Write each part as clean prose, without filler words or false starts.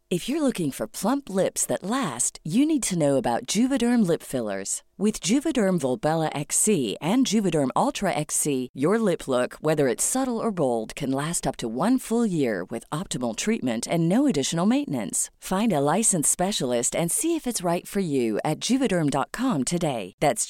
If you're looking for plump lips that last, you need to know about Juvederm lip fillers. With Juvederm Volbella XC and Juvederm Ultra XC, your lip look, whether it's subtle or bold, can last up to 1 full year with optimal treatment and no additional maintenance. Find a licensed specialist and see if it's right for you at Juvederm.com today. That's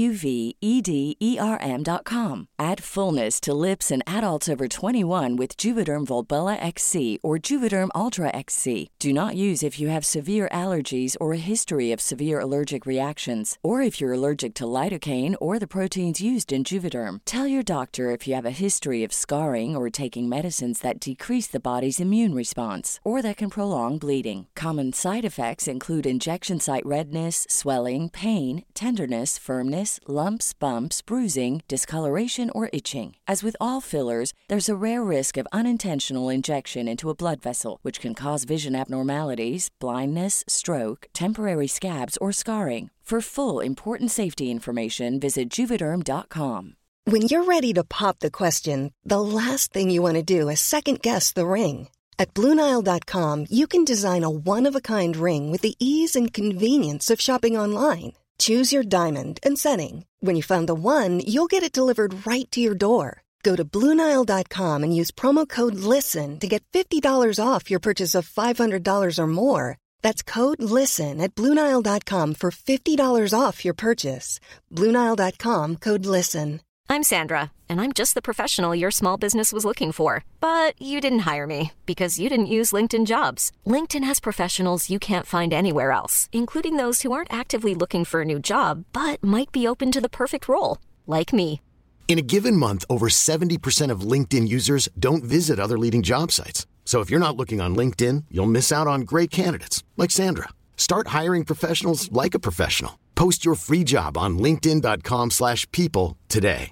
JUVEDERM.com. Add fullness to lips in adults over 21 with Juvederm Volbella XC or Juvederm Ultra XC. Do not use if you have severe allergies or a history of severe allergic reactions, or if you're allergic to lidocaine or the proteins used in Juvederm. Tell your doctor if you have a history of scarring or taking medicines that decrease the body's immune response or that can prolong bleeding. Common side effects include injection site redness, swelling, pain, tenderness, firmness, lumps, bumps, bruising, discoloration, or itching. As with all fillers, there's a rare risk of unintentional injection into a blood vessel, which can cause vision abnormalities, blindness, stroke, temporary scabs, or scarring. For full, important safety information, visit Juvederm.com. When you're ready to pop the question, the last thing you want to do is second-guess the ring. At BlueNile.com, you can design a one-of-a-kind ring with the ease and convenience of shopping online. Choose your diamond and setting. When you find the one, you'll get it delivered right to your door. Go to BlueNile.com and use promo code LISTEN to get $50 off your purchase of $500 or more. That's code LISTEN at BlueNile.com for $50 off your purchase. BlueNile.com, code LISTEN. I'm Sandra, and I'm just the professional your small business was looking for. But you didn't hire me because you didn't use LinkedIn Jobs. LinkedIn has professionals you can't find anywhere else, including those who aren't actively looking for a new job, but might be open to the perfect role, like me. In a given month, over 70% of LinkedIn users don't visit other leading job sites. So if you're not looking on LinkedIn, you'll miss out on great candidates like Sandra. Start hiring professionals like a professional. Post your free job on linkedin.com/people today.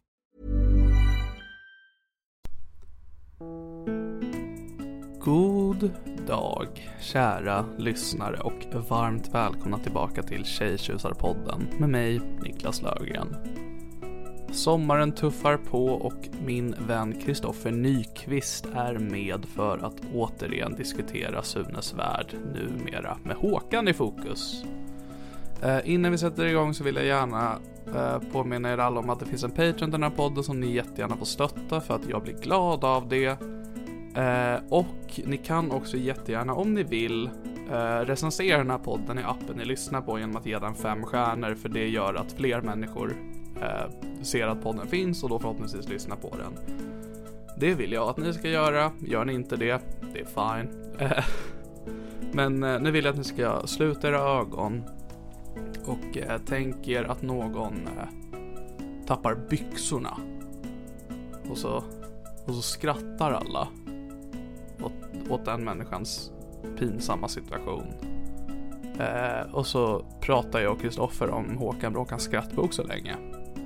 God dag, kära lyssnare, och varmt välkomna tillbaka till Tjejtjusarpodden med mig, Niklas Löfgren. Sommaren tuffar på och min vän Kristoffer Nyqvist är med för att återigen diskutera Sunes värld, numera med Håkan i fokus. Innan vi sätter igång så vill jag gärna påminna er alla om att det finns en Patreon till den här podden som ni jättegärna får stötta för att jag blir glad av det. Och ni kan också jättegärna, om ni vill, recensera den här podden i appen ni lyssnar på genom att ge den 5 stjärnor, för det gör att fler människor ser att podden finns och då förhoppningsvis lyssnar på den. Det vill jag att ni ska göra. Gör ni inte det, det är fine. Men nu vill jag att ni ska sluta era ögon och tänk er att någon tappar byxorna och så skrattar alla åt den människans pinsamma situation. Och så pratar jag och Kristoffer om Håkan Bråkans skrattbok så länge.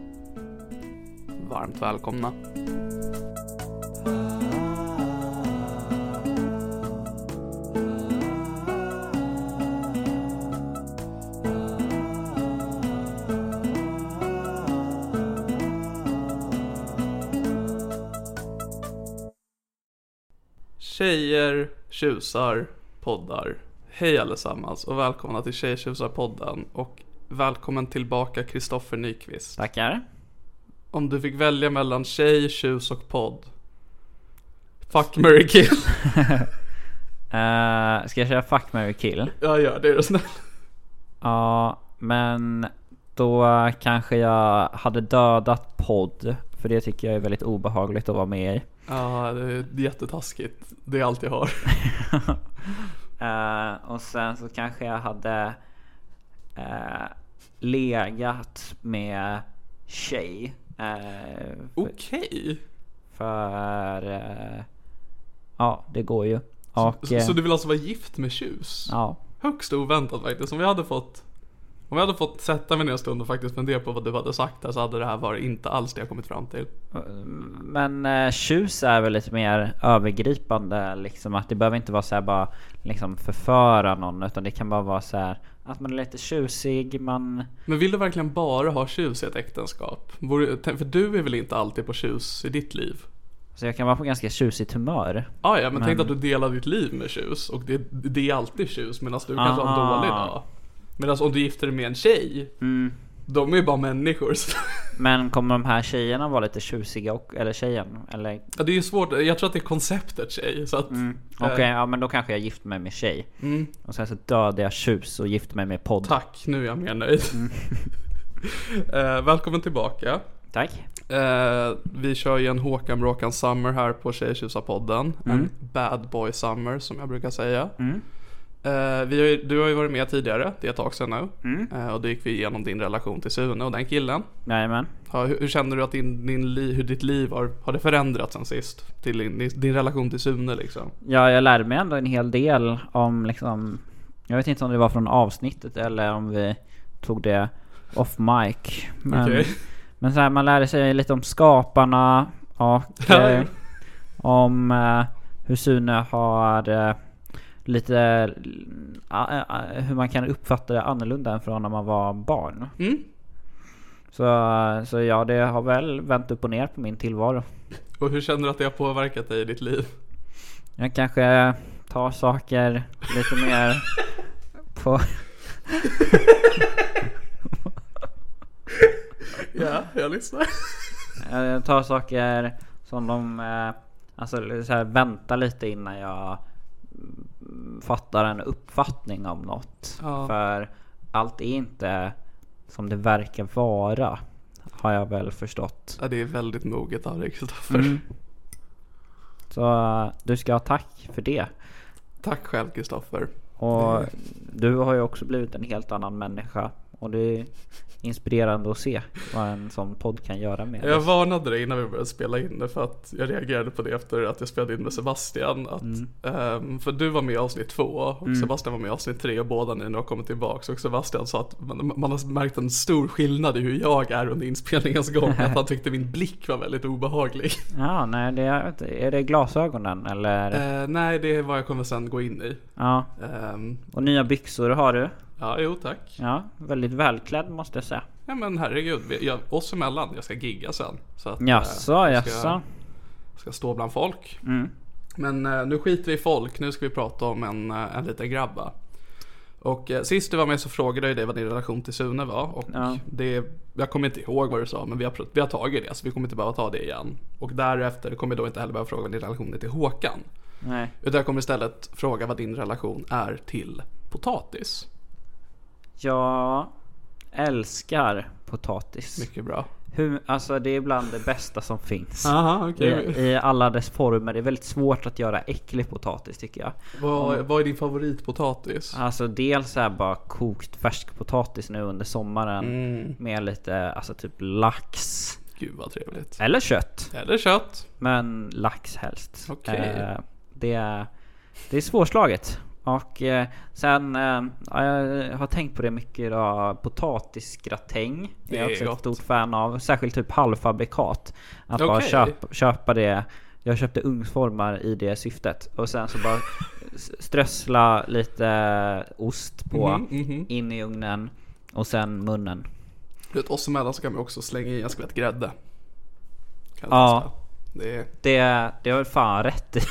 Varmt välkomna. Tjejer, tjusar, poddar. Hej allesammans och välkomna till Tjejtjusarpodden. Och välkommen tillbaka Kristoffer Nyqvist. Tackar. Om du fick välja mellan tjej, tjus och podd, fuck, marry, kill. Ska jag köra fuck, marry, kill? Ja, det är det snäll. Ja, men då kanske jag hade dödat podd, för det tycker jag är väldigt obehagligt att vara med i. Ja, det är jättetaskigt. Det är allt jag har. Och sen så kanske jag hade legat med tjej. Okej. För ja, det går ju. Och, så du vill alltså vara gift med tjus? Ja. Högst oväntat faktiskt. Om jag hade fått sätta mig ner en stund och faktiskt fundera på vad du hade sagt där, så hade det här varit inte alls det jag kommit fram till. Men tjus är väl lite mer övergripande, liksom, att det behöver inte vara så här bara liksom förföra någon, utan det kan bara vara så här att man är lite tjusig. Men vill du verkligen bara ha tjus i ett äktenskap? För du är väl inte alltid på tjus i ditt liv? Så jag kan vara på ganska tjusigt humör. Ja, men tänk att du delar ditt liv med tjus. Och det är alltid tjus, medan du kanske har en dålig dag. Medan om du gifter dig med en tjej, de är ju bara människor. Men kommer de här tjejerna vara lite tjusiga eller tjejen? Eller? Ja, det är ju svårt. Jag tror att det är konceptet tjej. Okej, men då kanske jag gifter mig med tjej. Och sen så dödar jag tjus och gifter mig med podd. Tack, nu är jag mer nöjd. Välkommen tillbaka. Tack. Vi kör ju en Håkan Bråkan Summer här på Tjejtjusarpodden. En bad boy summer som jag brukar säga. Du har ju varit med tidigare, det är ett tag sedan nu. Och då gick vi igenom din relation till Sune och den killen. Jajamän. Hur känner du att hur ditt liv har det förändrats sen sist? Till din relation till Sune liksom? Ja, jag lärde mig ändå en hel del om liksom, jag vet inte om det var från avsnittet eller om vi tog det off mic. Men så här, man lärde sig lite om skaparna och om hur Sune har lite hur man kan uppfatta det annorlunda än från när man var barn. Så ja, det har väl vänt upp och ner på min tillvaro. Och hur känner du att det har påverkat dig i ditt liv? Jag kanske tar saker lite mer på... Ja, jag lyssnar. Jag tar saker som de... Alltså så här, vänta lite innan jag fattar en uppfattning om något. För allt är inte som det verkar vara, har jag väl förstått. Ja, det är väldigt moget av dig, Kristoffer. Så du ska ha tack för det. Tack själv, Kristoffer. Och du har ju också blivit en helt annan människa. Och det är inspirerande att se vad en sån podd kan göra med. Jag varnade dig innan vi började spela in det, för att jag reagerade på det efter att jag spelade in med Sebastian för du var med i avsnitt 2 och Sebastian var med i avsnitt 3 och båda ni har kommit tillbaka, och Sebastian sa att man har märkt en stor skillnad i hur jag är under inspelningens gång. Att han tyckte min blick var väldigt obehaglig. Ja, nej, är det glasögonen eller? Nej, det är vad jag kommer sen gå in i. Ja. Och nya byxor har du? Ja, jo tack. Ja, väldigt välklädd måste jag säga. Ja, men herregud, oss emellan, jag ska gigga sen. Så att, jaså. Ska stå bland folk. Men nu skiter vi i folk, nu ska vi prata om en liten grabba. Och sist du var med så frågade jag dig vad din relation till Sune var. Och jag kommer inte ihåg vad du sa, men vi har tagit det, så vi kommer inte behöva ta det igen. Och därefter kommer jag då inte heller behöva fråga vad din relation är till Håkan. Nej. Utan jag kommer istället fråga vad din relation är till potatis. Jag älskar potatis. Mycket bra. Alltså det är bland det bästa som finns. Aha, okay. I alla dess former. Det är väldigt svårt att göra äcklig potatis, tycker jag. Vad är din favoritpotatis? Alltså dels är bara kokt färsk potatis nu under sommaren med lite, alltså typ lax. Gud vad trevligt. Eller kött. Men lax helst. Okay. Det är svårslaget. Och sen jag har tänkt på det mycket idag. Potatisgratäng. Det är jag också ett stort fan av. Särskilt typ halvfabrikat. Att bara köpa det. Jag köpte ugnsformar i det syftet. Och sen så bara strössla lite ost på in i ugnen. Och sen munnen. Du vet, oss emellan så kan vi också slänga i en skvätt grädde. Ja. Det har fan rätt i.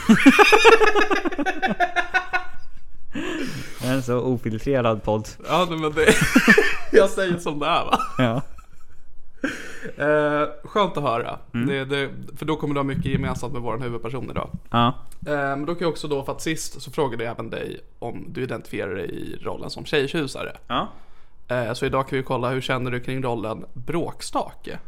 En så ofiltrerad podd. Ja, men det jag säger som det är, va? Ja. Skönt att höra. För då kommer du ha mycket gemensamt med våran huvudperson idag. Ja. Men då kan jag också för att sist så frågade jag även dig om du identifierar dig i rollen som tjejtjusare. Ja. Så idag kan vi kolla, hur känner du kring rollen bråkstake?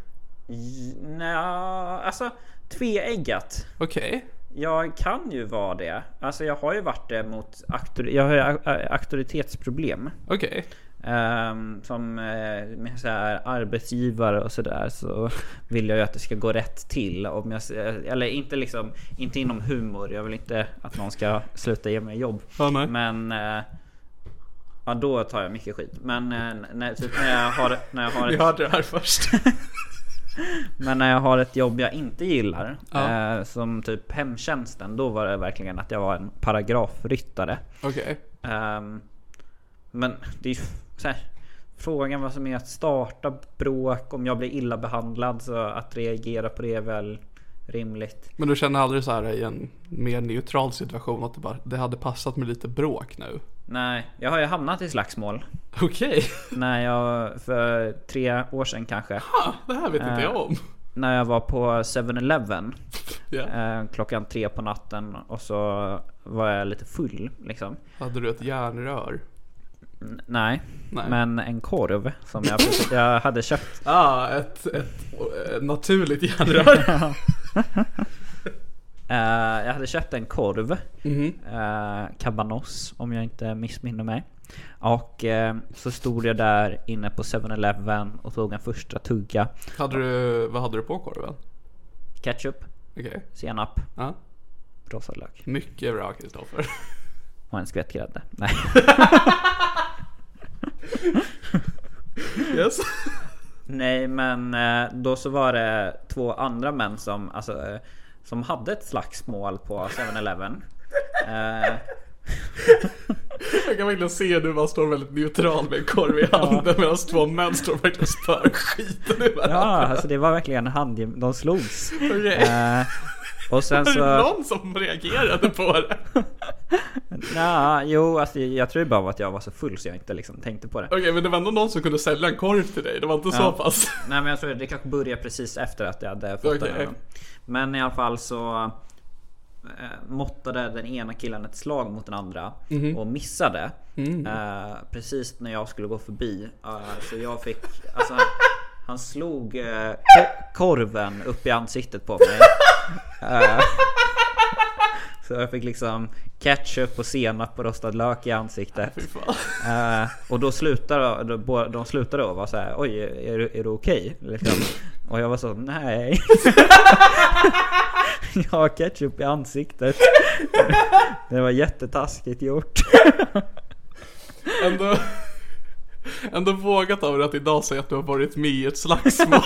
Alltså tveeggat. Okej. Jag kan ju vara det. Alltså jag har ju varit det mot jag har ju auktoritetsproblem. Okej. Som med så här arbetsgivare och sådär, så vill jag ju att det ska gå rätt till. Om jag, eller inte liksom, inte inom humor. Jag vill inte att någon ska sluta ge mig jobb. Nej. Men ja, då tar jag mycket skit. Men typ när jag har Vi hörde det här först. Men när jag har ett jobb jag inte gillar, som typ hemtjänsten, då var det verkligen att jag var en paragrafryttare. Okej. Men det är ju så här, frågan vad som är att starta bråk. Om jag blir illa behandlad, så att reagera på det är väl rimligt. Men du känner aldrig så här i en mer neutral situation att det hade passat med lite bråk nu? Nej, jag har ju hamnat i slagsmål. Okej. När jag för 3 år sedan kanske. Det här vet inte jag om. När jag var på 7-Eleven Yeah. klockan 3 på natten. Och så var jag lite full liksom. Hade du ett järnrör? Nej, men en korv som jag hade köpt. Ett naturligt järnrör. Jag hade köpt en korv, cabanos om jag inte missminner mig. Och så stod jag där inne på 7-Eleven och tog en första tugga. Vad hade du på korven? Ketchup, senap, rosa lök. Mycket bra, Kristoffer. Och en skvätt grädde. Nej. Yes. Nej, men då så var det 2 andra män som hade ett slagsmål på 7-Eleven. Jag kan verkligen se du bara står väldigt neutral med en korv i handen medan 2 män står verkligen spör skiten i varandra. Ja, alltså det var verkligen de slogs. Och sen så... Var det någon som reagerade på det? Alltså jag tror bara att jag var så full så jag inte liksom tänkte på det. Okej, men det var ändå någon som kunde sälja en korv till dig. Det var inte så pass. Nej, men jag tror det kanske började precis efter att jag hade fått den. Men i alla fall så måttade den ena killen ett slag mot den andra och missade precis när jag skulle gå förbi. Så jag fick han slog korven upp i ansiktet på mig. Så jag fick liksom ketchup och senap och rostad lök i ansiktet. Och då slutade de och var så här: oj, är du okej? Liksom. Och jag var så: nej. Jag har ketchup i ansiktet. Det var jättetaskigt gjort. Ändå vågat av det att idag säga att du har varit med i ett slagsmål.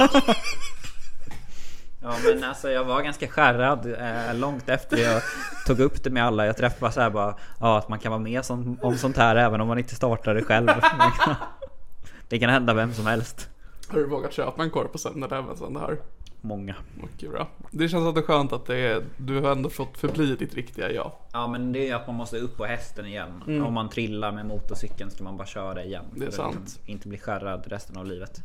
Ja, men alltså jag var ganska skärrad långt efter jag tog upp det med alla. Jag träffade så här bara, att man kan vara med om sånt här även om man inte startar det själv. Det kan hända vem som helst. Har du vågat köpa en korv på 7-Eleven sen det här? Många. Mycket bra. Det känns att det är skönt att du har ändå fått förbli ditt riktiga jag. Ja, men det är ju att man måste upp på hästen igen. Om man trillar med motorcykeln ska man bara köra igen. Det är sant. Liksom inte bli skärrad resten av livet.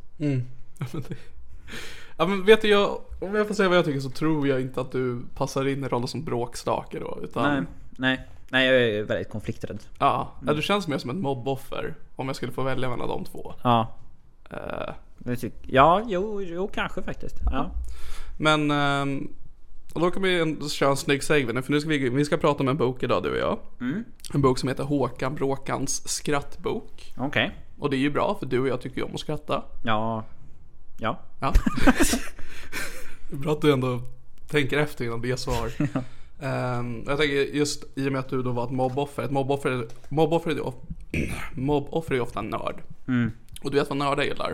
Ja, men vet du, om jag får säga vad jag tycker så tror jag inte att du passar in i rollen som bråkstake då, utan... Nej, jag är väldigt konflikträdd. Ja, du känns mer som ett mobboffer om jag skulle få välja mellan de 2. Ja. Jo, kanske faktiskt. Ja. Men och då kan vi köra en snygg segway, för nu ska vi ska prata om en bok idag, du och jag. En bok som heter Håkan Bråkans skrattbok. Okej. Och det är ju bra, för du och jag tycker ju om att skratta. Ja. Det är bra att du ändå tänker efter innan det svar. Jag tänker just i och med att du då var ett mobboffer. Ett mobboffer är ju ofta en nörd. Och du vet vad nördar gillar?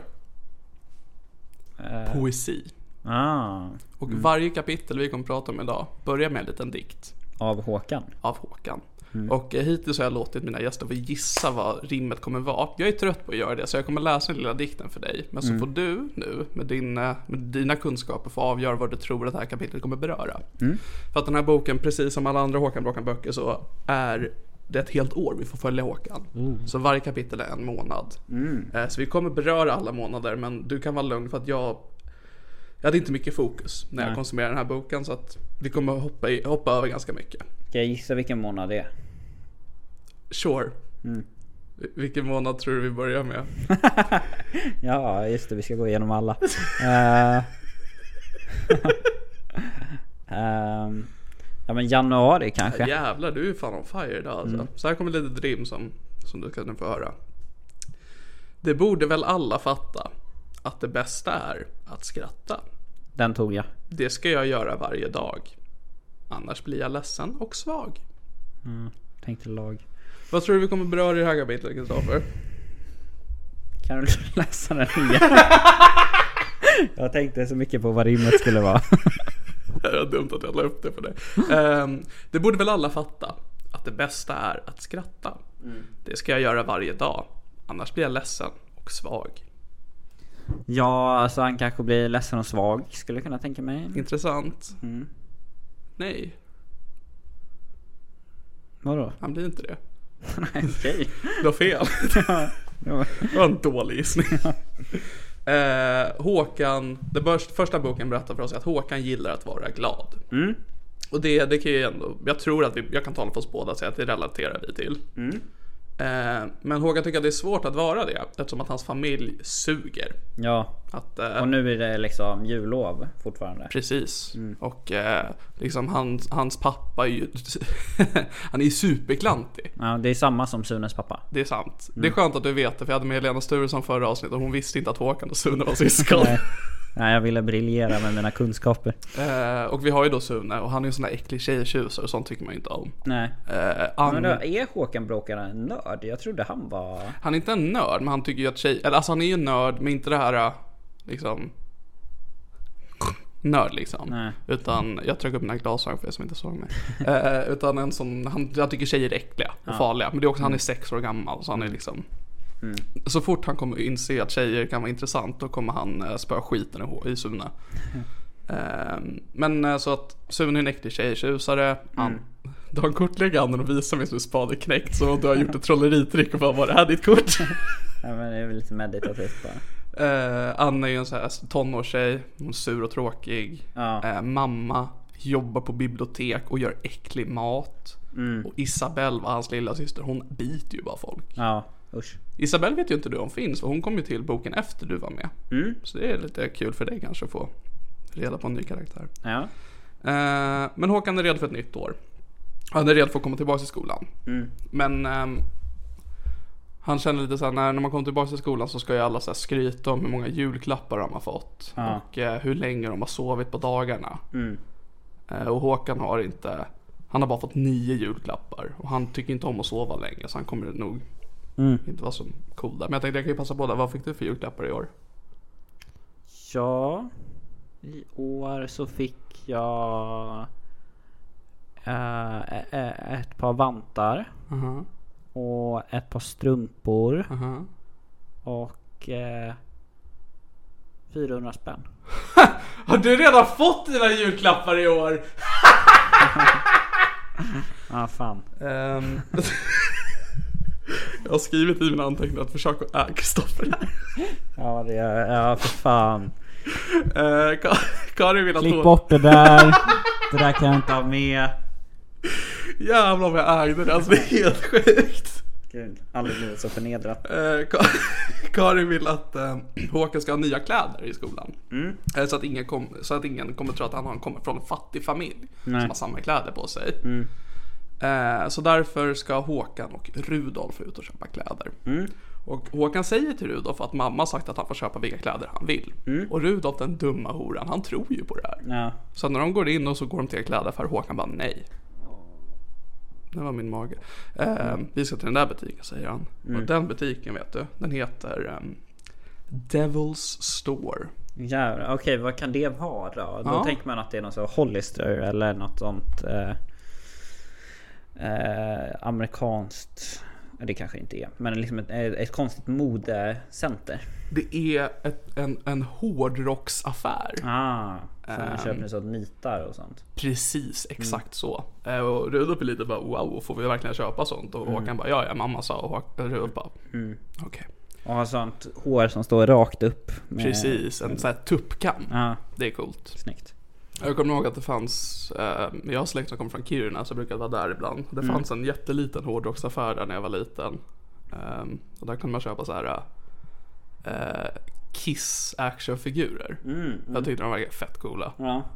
Poesi. Och varje kapitel vi kommer prata om idag börjar med en liten dikt. Av Håkan. Och hittills har jag låtit mina gäster få gissa vad rimmet kommer vara. Jag är trött på att göra det, så jag kommer läsa den lilla dikten för dig. Men så får du nu med dina kunskaper få avgöra vad du tror att det här kapitlet kommer beröra. För att den här boken, precis som alla andra Håkan Bråkan-böcker, så är det ett helt år vi får följa Håkan. Så varje kapitel är en månad. Så vi kommer beröra alla månader, men du kan vara lugn för att jag hade inte mycket fokus när jag konsumerade den här boken, så att vi kommer hoppa över ganska mycket. Ska jag gissa vilken månad det är? Sure. Vilken månad tror du vi börjar med? Ja, just det, vi ska gå igenom alla. Ja, men januari kanske. Ja, jävlar, du är fan on fire idag alltså. Så här kommer lite dream som du kan få höra. Det borde väl alla fatta att det bästa är att skratta. Den tog jag. Det ska jag göra varje dag. Annars blir jag ledsen och svag. Tänkte lag. Vad tror du vi kommer beröra i det här kapitlet, Kristoffer? Kan du läsa den igen? Jag tänkte så mycket på vad rimmet skulle vara. Det är dumt att jag la upp det för dig. Det borde väl alla fatta att det bästa är att skratta. Det ska jag göra varje dag. Annars blir jag ledsen och svag. Ja, alltså han kanske blir ledsen och svag, skulle jag kunna tänka mig. Intressant. Nej. Vadå? Han blir inte det. Nej, okej. Du har fel. Det var en dålig gissning. Håkan, första boken berättar för oss att Håkan gillar att vara glad. Och det kan ju ändå, jag tror att jag kan tala för oss båda och säga att det relaterar vi till. Men Håkan tycker att det är svårt att vara det, eftersom att hans familj suger. Ja, och nu är det liksom jullov fortfarande. Precis. Och liksom hans pappa är ju han är ju superklantig. Ja, det är samma som Sunes pappa. Det är sant. Det är skönt att du vet det, för jag hade med Helena Sturesson förra avsnittet och hon visste inte att Håkan och Sune var syskon. Nej, jag ville briljera med mina kunskaper. Och vi har ju då Sune, och han är ju en sån där äcklig tjejtjusare, och sånt tycker man inte om. Nej. Men då är Håkan Bråkaren en nörd? Jag trodde han var... Han är inte en nörd, men han tycker ju att alltså han är ju en nörd, men inte det här liksom nörd liksom. Nej. Utan, jag trycker upp mina glasögon för er som inte såg mig. Utan en sån, jag tycker tjejer är äckliga och farliga. Men det är också, han är 6 år gammal, så han är liksom... Så fort han kommer inse att tjejer kan vara intressant, då kommer han spöa skiten i Sune. Men så att Sune är en äcklig tjejtjusare. Du har en kortlägg handen och visar mig som spaden knäckt, så du har gjort ett trolleritrick och bara, var det här ditt kort? Ja, men det är väl lite meditativt bara. Anna är ju en sån här tonårstjej, hon är sur och tråkig. Mamma jobbar på bibliotek och gör äcklig mat. Och Isabelle var hans lilla syster, hon biter ju bara folk. Ja, usch. Isabelle vet ju inte du om finns, för hon kom ju till boken efter du var med. Så det är lite kul för dig kanske att få reda på en ny karaktär. Ja. Men Håkan är redo för ett nytt år. Han är redo för att komma tillbaka till skolan. Men han känner lite så här, när man kommer tillbaka till skolan så ska ju alla så här skryta om hur många julklappar de har fått. Och hur länge de har sovit på dagarna. Och Håkan han har bara fått 9 julklappar. Och han tycker inte om att sova länge, så han kommer nog inte vara så cool där. Men jag tänkte jag kan ju passa på det. Vad fick du för julklappar i år? Ja, i år så fick jag ett par vantar. Och ett par strumpor. Och 400 spänn. Har du redan fått dina julklappar i år? Ja, fan. Jag har skrivit i mina anteckningar att försöka Kristoffer här. Ja, det är... Ja, för fan. Karin vill att klipp bort det där. Det där kan jag inte ha med. Jävlar vad jag ägde det. Alltså det är helt sjukt. Gud, aldrig blivit så förnedrad. Karin vill att Håkan ska ha nya kläder i skolan. Så att ingen kommer tro att han kommer från en fattig familj. Som har samma kläder på sig. Så därför ska Håkan och Rudolf ut och köpa kläder. Och Håkan säger till Rudolf att mamma sagt att han får köpa vilka kläder han vill. Och Rudolf, den dumma horan, han tror ju på det här. Så när de går in och så går de till kläder, för Håkan bara nej. Det var min mage. Vi ska till den där butiken, säger han. Och den butiken, vet du, den heter Devil's Store. Ja, okej, vad kan det vara? Då tänker man att det är något så Hollister eller något sånt amerikanskt. Det kanske inte är, men liksom ett konstigt modecenter. Det är en hårdrocksaffär. Så man köper så nitar och sånt. Precis, exakt så. Och Rudolf är lite bara, wow, får vi verkligen köpa sånt? Och Håkan bara, ja, mamma sa. Och Rudolf bara, okej. Och har sånt hår som står rakt upp med... Precis, en sån här tuppkam. Det är coolt. Snyggt. Jag kommer ihåg att det fanns, jag har släkt som kommer från Kiruna, så jag brukade vara där ibland. Det fanns en jätteliten hårdrocksaffär där när jag var liten. Och där kunde man köpa så här Kiss actionfigurer. Jag tyckte de var fett coola.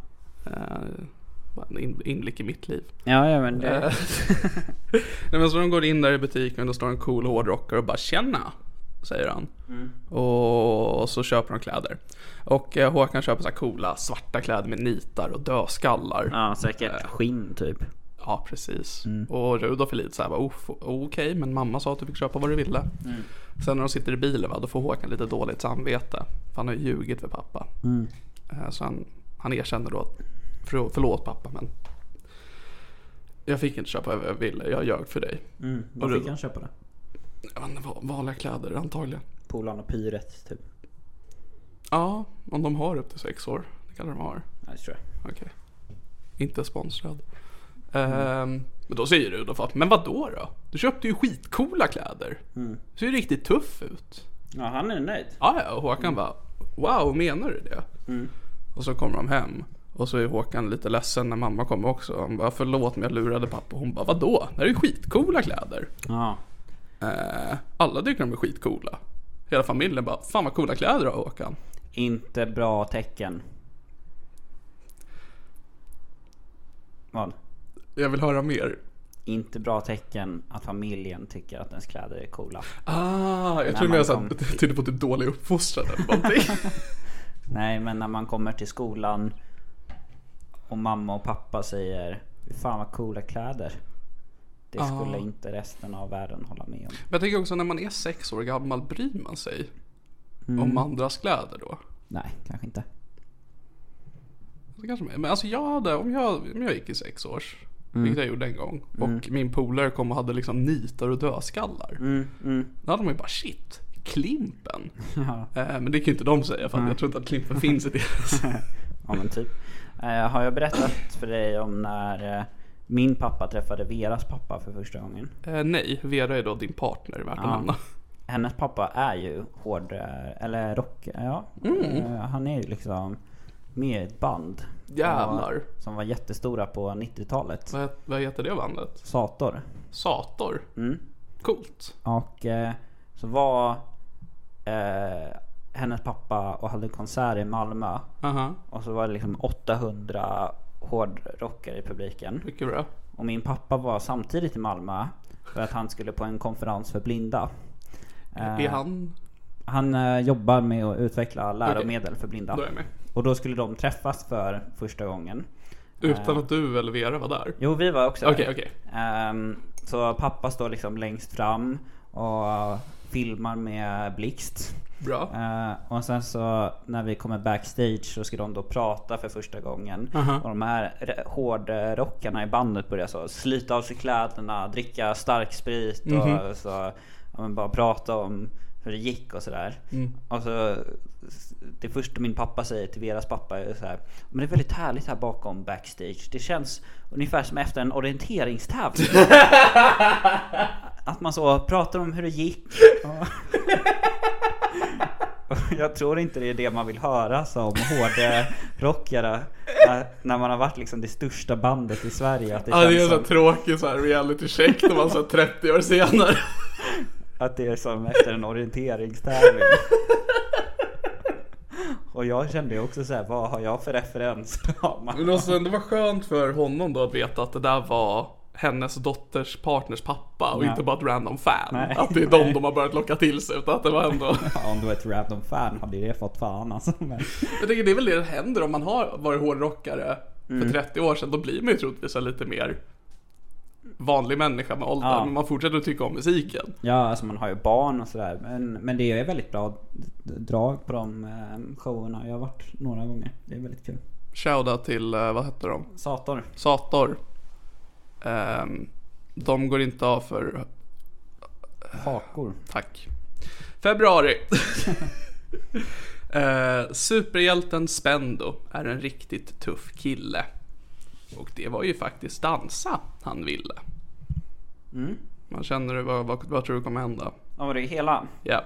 En inblick i mitt liv. Ja, men det... Nej, men så de går in där i butiken och då står en cool hårdrockare och bara, tjena, säger han. Och så köper de kläder. Och Håkan köper så här coola svarta kläder med nitar och dödskallar. Ja, säkert skinn typ. Ja, precis. Och Rudolf är lite så här, okej, men mamma sa att du fick köpa vad du ville. Sen när de sitter i bilen, då får Håkan lite dåligt samvete, för han har ju ljugit för pappa. Så han erkänner då att förlåt pappa, men jag fick inte köpa vad jag ville, jag ljög för dig. Vad fick han köpa det? Vanliga kläder antagligen. Polan och pyret typ. Ja, om de har upp till 6 år. Det kan de ha. Ja, det tror jag. Okej. Inte sponsrad. Men då säger du då, men vad då? Du köpte ju skitcoola kläder. Du ser ju riktigt tuff ut. Ja, han är nöjd. Ja, och Håkan bara, wow, menar du det? Och så kommer de hem. Och så är Håkan lite ledsen när mamma kommer också. Han bara, förlåt men jag lurade pappa. Hon bara, vadå? Det är ju skitcoola kläder. Ja. Alla tycker de är skitcoola. Hela familjen bara, fan vad coola kläder då, Håkan. Inte bra tecken. Vad? Jag vill höra mer. Inte bra tecken att familjen tycker att ens kläder är coola. Jag tror mer så tyder på typ dålig uppfostran eller någonting. Nej, men när man kommer till skolan och mamma och pappa säger, fan vad coola kläder. Det skulle inte resten av världen hålla med om. Men jag tänker också, när man är 6 år gammal, bryr man sig om andras kläder då? Nej, kanske inte. Men alltså om jag gick i 6 års, vilket jag gjorde en gång, och min polare kom och hade liksom nitar och dödskallar, då hade man ju bara, shit, Klimpen. Men det kan ju inte de säga, för jag tror inte att Klimpen finns i deras. Ja, men typ. Har jag berättat för dig om när min pappa träffade Veras pappa för första gången? Nej, Vera är då din partner, värt att nämna. Hennes pappa är ju hård, eller rock, han är ju liksom med i ett band. Jävlar. Som var jättestora på 90-talet. Vad heter det bandet? Sator. Coolt. Och så var hennes pappa och hade konsert i Malmö. Och så var det liksom 800 hårdrockare i publiken. Mycket bra. Och min pappa var samtidigt i Malmö för att han skulle på en konferens för blinda. Är han? Han jobbar med att utveckla läromedel för blinda. Då är jag med. Och då skulle de träffas för första gången. Utan att du eller Vera var där? Jo, vi var också där. Okej. Så pappa står liksom längst fram och filmar med blixt. Bra. Och sen så när vi kommer backstage så ska de då prata för första gången. Och de här hårdrockarna i bandet börjar så slita av sig kläderna, dricka stark sprit och så bara prata om hur det gick och sådär. Och så det första min pappa säger till Veras pappa är så här: men det är väldigt härligt här bakom backstage. Det känns ungefär som efter en orienteringstävling. Att man så pratar om hur det gick. Jag tror inte det är det man vill höra som hårdrockare när man har varit liksom det största bandet i Sverige. Att det det är så tråkigt så här reality check när man så 30 år senare. Att det är som efter en orienteringstävling. Och jag kände ju också så här, vad har jag för referens? Men också, det var skönt för honom då att veta att det där var hennes dotters partners pappa och inte bara ett random fan. Nej. Att det är de har börjat locka till sig, utan att det var ändå... Om du var ett random fan hade det fått fan alltså. Men... Jag tänker det är väl det som händer om man har varit hårdrockare för 30 år sedan. Då blir man ju troligtvis lite mer vanlig människa med åldern, men man fortsätter att tycka om musiken. Ja, alltså man har ju barn och sådär, men det är väldigt bra drag på de showerna. Jag har varit några gånger, det är väldigt kul. Shoutout till, vad heter de? Sator. De går inte av för hakor. Tack. Februari. Superhjälten Spendo är en riktigt tuff kille. Och det var ju faktiskt dansa han ville. Man känner du, vad tror du kommer hända? Ja, var det hela? Ja.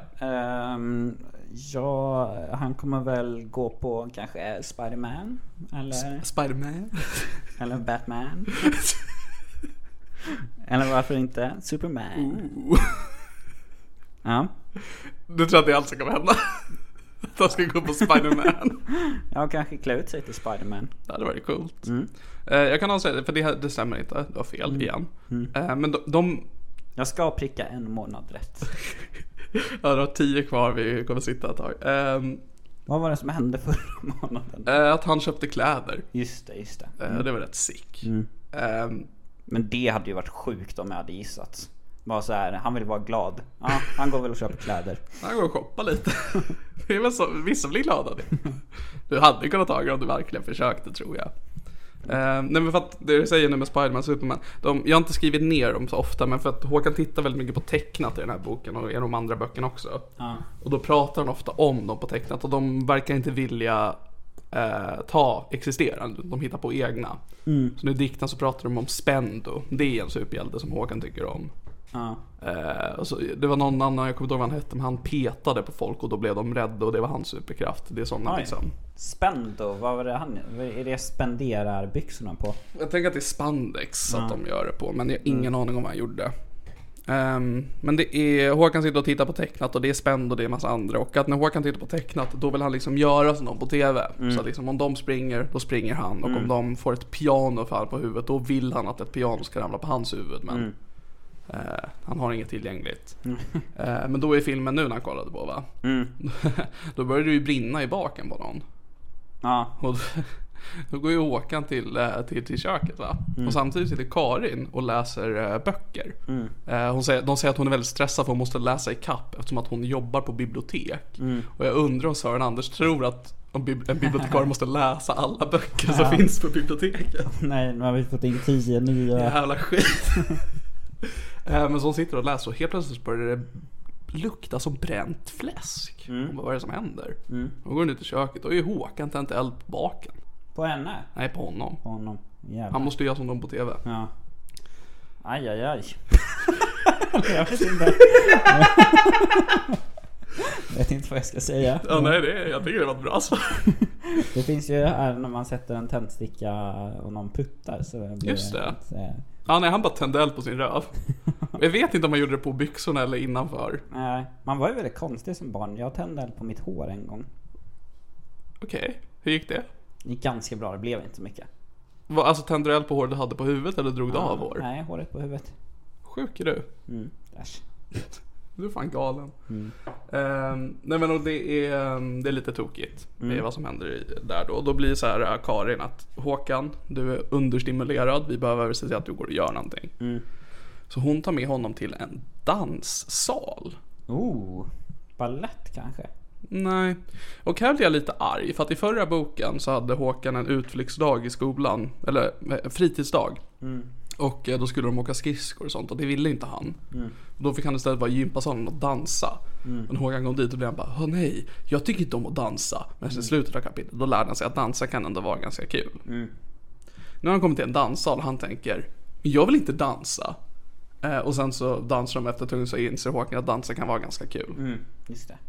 Ja, han kommer väl gå på kanske Spider-Man eller Spider-Man eller Batman. Eller varför inte Superman? Ja. Du tror att det alltså kommer hända? Att han ska gå på Spider-Man? Ja, kanske klä ut sig till Spider-Man. Ja, det var coolt. Jag kan säga det, för det stämmer inte. Du har fel igen. Men de... Jag ska pricka en månad rätt. Ja, det var 10 kvar. Vi kommer sitta ett tag. Vad var det som hände förra månaden? Att han köpte kläder. Just det. Det var rätt sick. Men det hade ju varit sjukt om jag hade gissat. Bara så här, han vill vara glad. Ja, han går väl och köper kläder. Han går och shoppa lite. Det är väl så, vissa blir glada. Du hade kunnat ta det om du verkligen försökte, tror jag. Nej, men för att det jag säger nu med Spider-Man och Superman, jag har inte skrivit ner dem så ofta, men för att Håkan tittar väldigt mycket på tecknat i den här boken och i de andra böckerna också. Och då pratar han ofta om dem på tecknat, och de verkar inte vilja ta existerande, de hittar på egna. Så nu i dikten så pratar de om Spendo. Det är en superhjälte som Håkan tycker om. Och så, det var någon annan, jag kommer inte ihåg vad han hette, men han petade på folk och då blev de rädda, och det var hans superkraft. Det är sådana liksom. Spendo, vad var det han, är det spenderar byxorna på? Jag tänker att det är spandex att de gör det på, men jag har ingen aning om vad han gjorde. Men det är, Håkan sitter och tittar på tecknat, och det är Spendo och det är en massa andra. Och att när Håkan tittar på tecknat, då vill han liksom göra som de på tv. Så att liksom om de springer, då springer han. Och om de får ett piano fall på huvudet, då vill han att ett piano ska ramla på hans huvud. Men han har inget tillgängligt. Men då är filmen nu när han kollade på, va? Då börjar det ju brinna i baken på någon. Och då går ju Håkan till köket, va? Och samtidigt sitter Karin och läser böcker. De säger att hon är väldigt stressad för hon måste läsa i kapp, eftersom att hon jobbar på bibliotek. Och jag undrar om Sören Anders tror att en bibliotekarie måste läsa alla böcker som finns på biblioteket. Nej, nu har vi fått in 10 nya. Jävla skit. Men så hon sitter och läser, och helt plötsligt börjar det lukta som bränt fläsk. Vad är det som händer? Och går hon ut i köket, och är Håkan tänt eld på baken. På henne? Nej, på honom. Jävlar. Han måste göra som de på tv. Ja. Aj. Jag vet inte vad jag ska säga. Ja, nej, jag tycker det var bra så. Det finns ju här när man sätter en tändsticka och någon puttar, så blir just det. Nej, han bara tände eld på sin röv. Jag vet inte om man gjorde det på byxorna eller innanför. Nej, man var ju väldigt konstig som barn. Jag tände eld på mitt hår en gång. Okej, hur gick det? Det gick ganska bra, det blev inte så mycket. Alltså tände du eld på hår du hade på huvudet, eller drog du av hår? Nej, håret på huvudet. Sjuk är du. Äsch. Du är fan galen. Nej, men det är lite tokigt med vad som händer där då. Och då blir det så här, Karin, att Håkan, du är understimulerad, vi behöver se till att du går och gör någonting. Så hon tar med honom till en danssal. Ballett kanske? Nej. Och här blir jag lite arg, för att i förra boken så hade Håkan en utflyktsdag i skolan, eller fritidsdag. Och då skulle de åka skridskor och sånt, och det ville inte han. Då fick han istället vara i gympasalen och dansa. Men Håkan kom dit och blev han bara, nej, jag tycker inte om att dansa. Men i slutet av kapitlet, då lärde han sig att dansa kan ändå vara ganska kul. Nu har han kommit till en danssal och han tänker, jag vill inte dansa. Och sen så dansar de efter tungt, så inser Håkan att dansa kan vara ganska kul. Just det.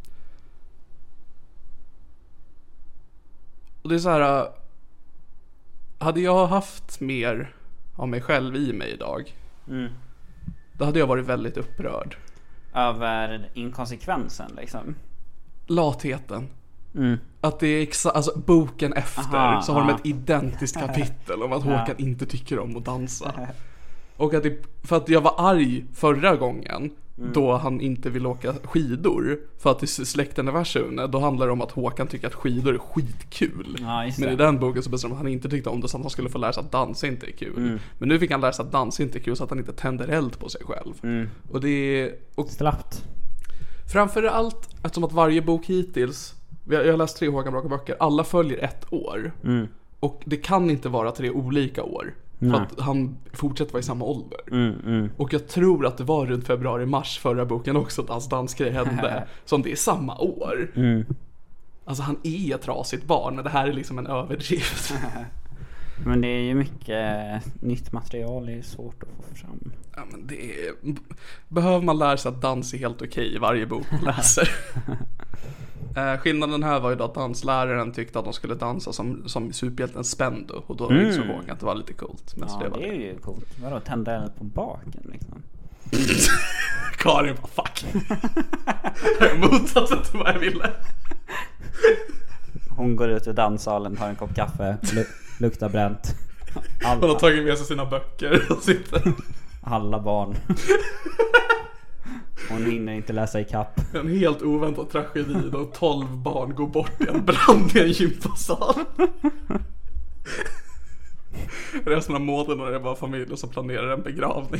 Och det är så här, hade jag haft mer av mig själv i mig idag, då hade jag varit väldigt upprörd. Över inkonsekvensen liksom. Latheten. Att det är alltså boken efter så har de ett identiskt kapitel om att Håkan inte tycker om att dansa. Och att för att jag var arg förra gången då han inte vill åka skidor, för att i släkten är versionen, då handlar det om att Håkan tycker att skidor är skitkul. Men i den boken så bestämde han inte tyckte om det, så att han skulle få lära sig att dansa inte är kul. Men nu fick han lära sig att dansa inte är kul, så att han inte tänder eld på sig själv. Och det är slappt. Framförallt eftersom att varje bok hittills, jag har läst 3 Håkan Bråka-böcker, alla följer 1 år. Och det kan inte vara 3 olika år. För att han fortsätter vara i samma ålder. Och jag tror att det var runt februari-mars förra boken också att hans dansgrej hände. Som det är samma år. Alltså han är ett trasigt barn, men det här är liksom en överdrift. Men det är ju mycket nytt material, det är svårt att få fram. Ja, men det är... Behöver man lära sig att dans är helt okej i varje bok man läser. Skillnaden här var ju då att dansläraren tyckte att de skulle dansa som superhjälten Spendo. Och då insåg Håkan att det var lite coolt. Men ja, det är ju coolt. Vadå, tända eld på baken liksom? Karin bara, fuck. Jag är motsatsen till vad jag ville. Hon går ut ur danssalen, tar en kopp kaffe, luktar bränt. Hon har tagit med sig sina böcker och sitter. Alla barn. Hon hinner inte läsa i kapp. En helt oväntad tragedi då 12 barn går bort i en brand i en gympasal. Resten av månaden är det bara familjer som planerar en begravning.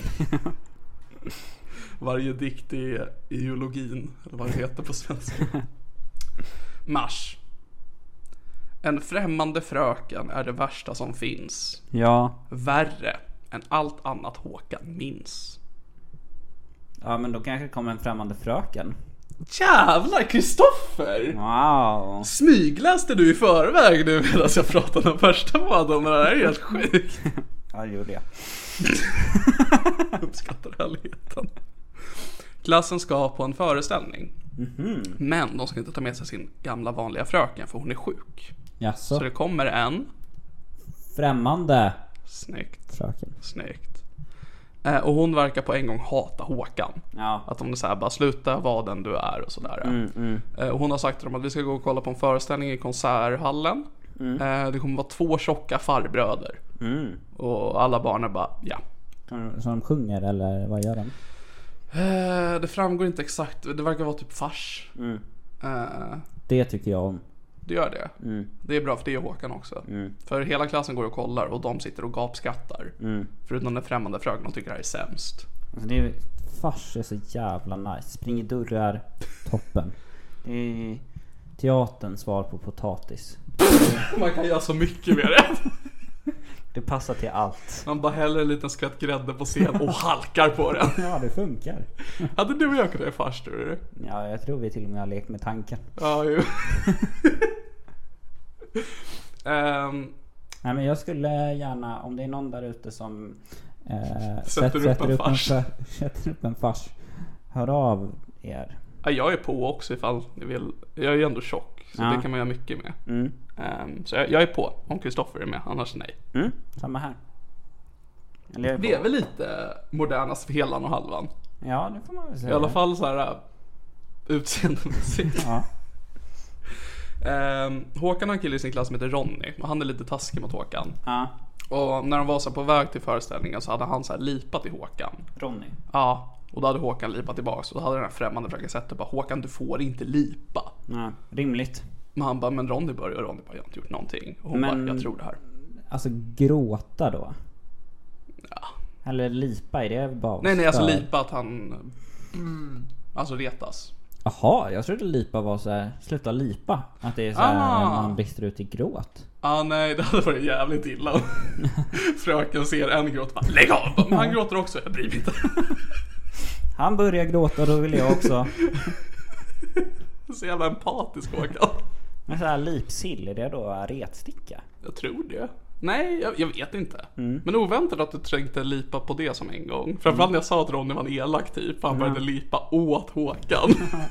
Varje dikt är ideologin, eller vad det heter på svenska. Mars. En främmande fröken är det värsta som finns. Ja. Värre än allt annat Håkan minns. Ja, men då kanske kommer en främmande fröken. Jävlar, Kristoffer! Wow. Smygläste du i förväg nu medan jag pratade om första podden? Det här är helt sjukt. Ja, det gjorde jag. Uppskattar härligheten. Klassen ska på en föreställning. Men de ska inte ta med sig sin gamla vanliga fröken, för hon är sjuk. Jaså? Så det kommer en främmande fröken. Snyggt. Och hon verkar på en gång hata Håkan. Ja. Att de säger bara sluta vara den du är och sådär. Och hon har sagt till dem att vi ska gå och kolla på en föreställning i konserthallen. Det kommer vara 2 tjocka farbröder. Och alla barnen bara ja. Så de sjunger eller vad gör de? Det framgår inte exakt. Det verkar vara typ fars. Det tycker jag om. Det gör det. Det är bra, för det är Håkan också. För hela klassen går och kollar och de sitter och gapskrattar. Förutom den främmande fröken, de tycker det här är sämst. Alltså det är, fars är så jävla nice. Springer dörrar, toppen. Det är teaterns svar på potatis. Man kan göra så mycket med det. Det passar till allt. Man bara häller en liten skvätt grädde på scen och halkar på den. Ja, det funkar. Hade du och jag kunnat fars, tror du? Ja, jag tror vi till och med har lekt med tanken. Ja, ju. Nej, men jag skulle gärna, om det är någon där ute som sätter upp en fars, hör av er. Ja, jag är på också ifall ni vill. Jag är ju ändå tjock, så det kan man göra mycket med. Så jag är på om Kristoffer är med, annars nej. Samma här. Det är väl lite modernast för helan och halvan. Ja, det får man väl säga. I alla fall så här utseendemässigt. Ja. Håkan har en kille i sin klass som heter Ronny, och han är lite taskig mot Håkan. Ja. Och när de var så på väg till föreställningen så hade han så här lipat i Håkan. Ronny? Ja, och då hade Håkan lipat tillbaka. Och då hade den här främmande fröken sett och bara, Håkan, du får inte lipa. Ja, rimligt. Men han bara, men Ronny börjar, och Ronny bara, jag har inte gjort någonting. Och hon bara, jag tror det här. Alltså gråta då? Ja. Eller lipa, är det bara Nej, alltså lipa att han alltså retas. Jaha, jag trodde lipa var så här, sluta lipa. Att det är så här, man brister ut i gråt. Nej, det hade varit jävligt illa. Fröken ser en gråt, bara, lägg av. Men han gråter också, jag bryr mig inte. Han börjar gråta, då vill jag också. Så jävla empatisk, Håkan. Men så här lipsill, är det då retsticka? Jag tror det. Nej, jag vet inte. Men oväntat att du tänkte lipa på det som en gång. Framförallt när jag sa att Ronny var en elak typ. Han började lipa åt Håkan.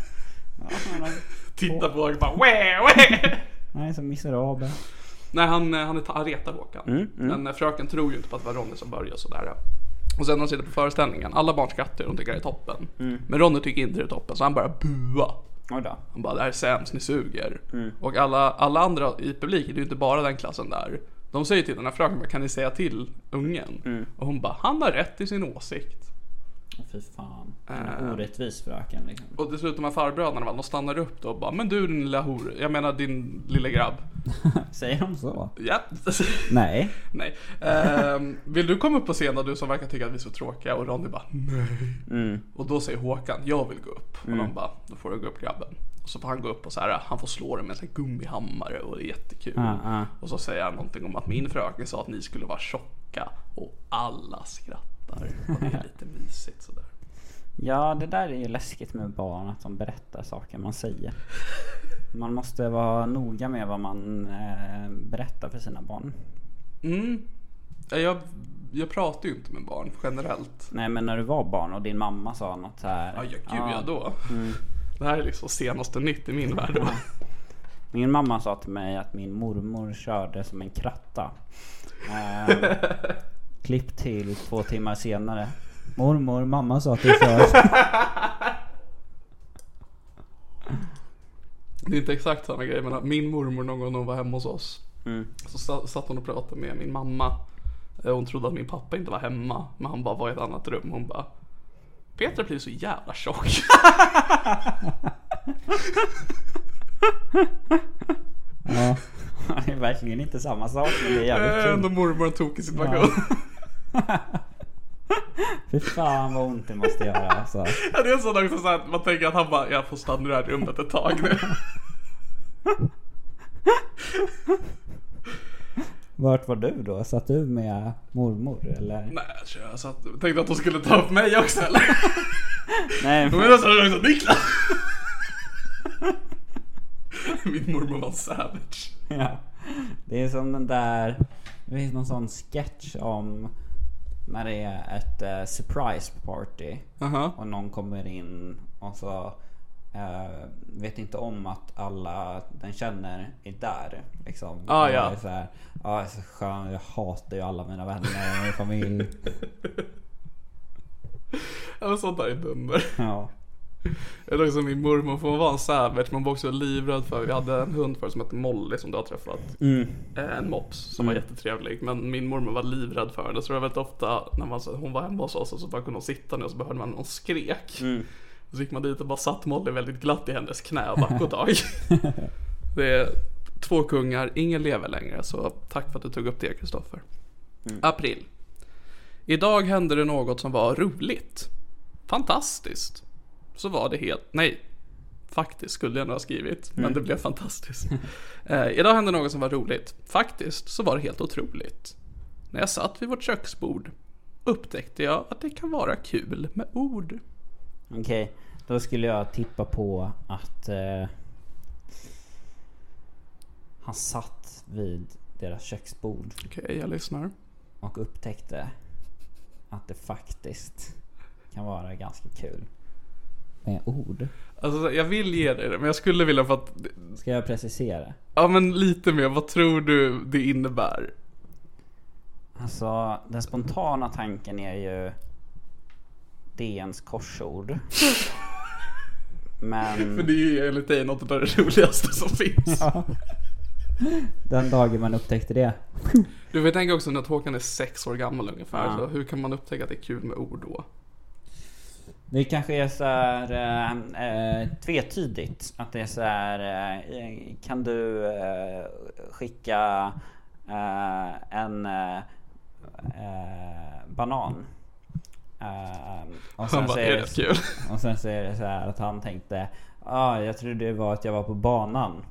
Titta på Håkan bara, wä. Nej, så miserabel. Nej, han retar Håkan. Men fröken tror ju inte på att det var Ronny som började sådär. Och sen när de sitter på föreställningen, alla barn skrattar och de tycker det är toppen. Men Ronny tycker inte det är toppen, så han börjar bua. Han bara, det här är sämst, ni suger. Och alla andra i publiken, det är ju inte bara den klassen där. De säger till den här fröken, kan ni säga till ungen? Och hon bara, han har rätt i sin åsikt. Fy fan, en orättvis fröken liksom. Och till slut de här farbröderna, de stannar upp då och bara, men du din lilla hor, jag menar din lilla grabb. Säger de så? Ja. Nej. Vill du komma upp på scenen, du som verkar tycka att vi är så tråkiga? Och Ronny bara, nej. Och då säger Håkan, jag vill gå upp. Och de bara, då får du gå upp, grabben. Och så får han gå upp och så här, han får slå det med en sån här gummihammare och det är jättekul. Och så säger han någonting om att min fröken sa att ni skulle vara tjocka och alla skrattar. Och det är lite mysigt sådär. Ja, det där är ju läskigt med barn, att de berättar saker man säger. Man måste vara noga med vad man berättar för sina barn. Jag pratar ju inte med barn generellt. Nej, men när du var barn och din mamma sa något så här. Ja, då. Det här är liksom senaste nytt i min värld. Min mamma sa till mig att min mormor körde som en kratta. Klipp till 2 timmar senare. Mormor, mamma sa att du kör. Det är inte exakt samma grej, men min mormor någon gång hon var hemma hos oss. Så satt hon och pratade med min mamma. Hon trodde att min pappa inte var hemma, men han bara var i ett annat rum. Hon bara, Petra blir så jävla tjock. Ja, det är verkligen inte samma sak, men det är jävligt kul. Ändå mormor tog i situation. Fy fan vad ont det måste göra alltså. Ja, det är sådant också så att man tänker att han bara, jag får stanna i det här rummet ett tag nu. Vart var du då? Satt du med mormor eller? Nej, jag tänkte att de skulle ta upp mig också eller? Nej, men jag sa också Niklas. Min mormor var savage. Ja. Det är som den där, det finns någon sån sketch om när det är ett surprise party och någon kommer in och så vet inte om att alla den känner är där liksom. Ja. Är så här, jag är så skön, jag hatar ju alla mina vänner och min familj. Ja, sånt där är dunder. Ja. Jag tror också min mormor, för hon var en savage. Man var också livrädd för, vi hade en hund för som hette Molly som du har träffat. En mops som var jättetrevlig. Men min mormor var livrädd för henne. Så det var väldigt ofta när hon var hemma hos oss, så bara kunde hon sitta ner och så behörde man någon skrek. Så gick man dit och bara satt Molly väldigt glatt i hennes knä och bara, god dag. Det är 2 kungar, ingen lever längre. Så tack för att du tog upp det, Kristoffer. April. Idag hände det något som var roligt. Fantastiskt. Så var det helt... Nej, faktiskt skulle jag nog ha skrivit. Men det blev fantastiskt. Idag hände något som var roligt. Faktiskt så var det helt otroligt. När jag satt vid vårt köksbord upptäckte jag att det kan vara kul med ord. Okej, då skulle jag tippa på att han satt vid deras köksbord. Okej, jag lyssnar. Och upptäckte att det faktiskt kan vara ganska kul med ord. Alltså jag vill ge dig det, men jag skulle vilja för att... Ska jag precisera? Ja, men lite mer. Vad tror du det innebär? Alltså, den spontana tanken är ju DNs korsord. Men... För det är ju enligt dig något av det roligaste som finns. Ja. Den dagen man upptäckte det. Du vet, tänka också att Håkan är 6 år gammal ungefär. Så hur kan man upptäcka att det är kul med ord då? Det kanske är så här tvetydigt. Att det är så här, kan du skicka en banan? Och sen bara, säger är det kul? Och sen säger det så här att han tänkte, jag trodde det var att jag var på banan.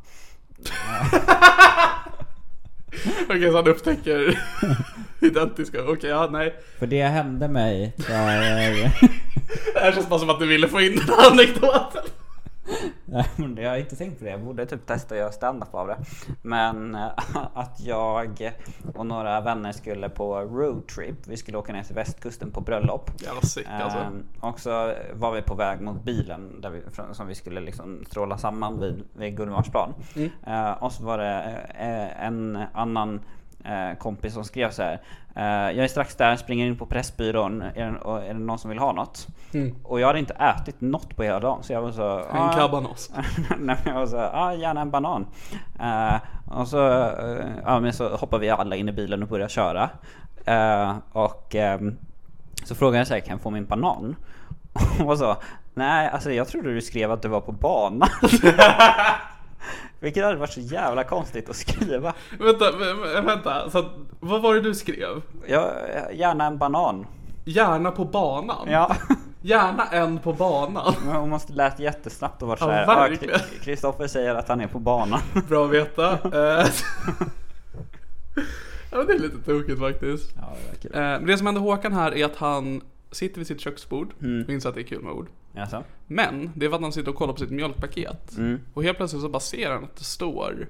Okej, så han upptäcker identiska. Okej, ja, nej. För det hände mig. Det här känns bara som att du ville få in den här anekdoten. Nej, men jag har inte tänkt på det. Jag borde typ testa att göra stand-up av det. Men att jag och några vänner skulle på roadtrip. Vi skulle åka ner till västkusten på bröllop. Jävla sick alltså. Och så var vi på väg mot bilen där som vi skulle liksom stråla samman vid Gullmarsplan. Och så var det en annan kompis som skrev så här: jag är strax där, springer in på Pressbyrån, är det någon som vill ha något? Och jag hade inte ätit något på hela dagen, så jag var så en kabanos. Nej, jag var så gärna en banan. Och så men så hoppar vi alla in i bilen och börjar köra. Och så frågade jag så här, kan jag få min banan? Och så, nej, alltså jag trodde du skrev att du var på banan. Vilket hade varit så jävla konstigt att skriva. Vänta, så vad var det du skrev? Gärna en banan. Gärna på banan? Ja. Gärna en på banan. Men hon måste läsa jättesnabbt och vara så här. Kristoffer säger att han är på banan. Bra att veta. Ja, det är lite tokigt faktiskt. Ja, det är det som händer Håkan här är att han sitter vid sitt köksbord och inser att det är kul med ord. Jaså? Men det är för att han sitter och kollar på sitt mjölkpaket. Och helt plötsligt så bara ser han att det står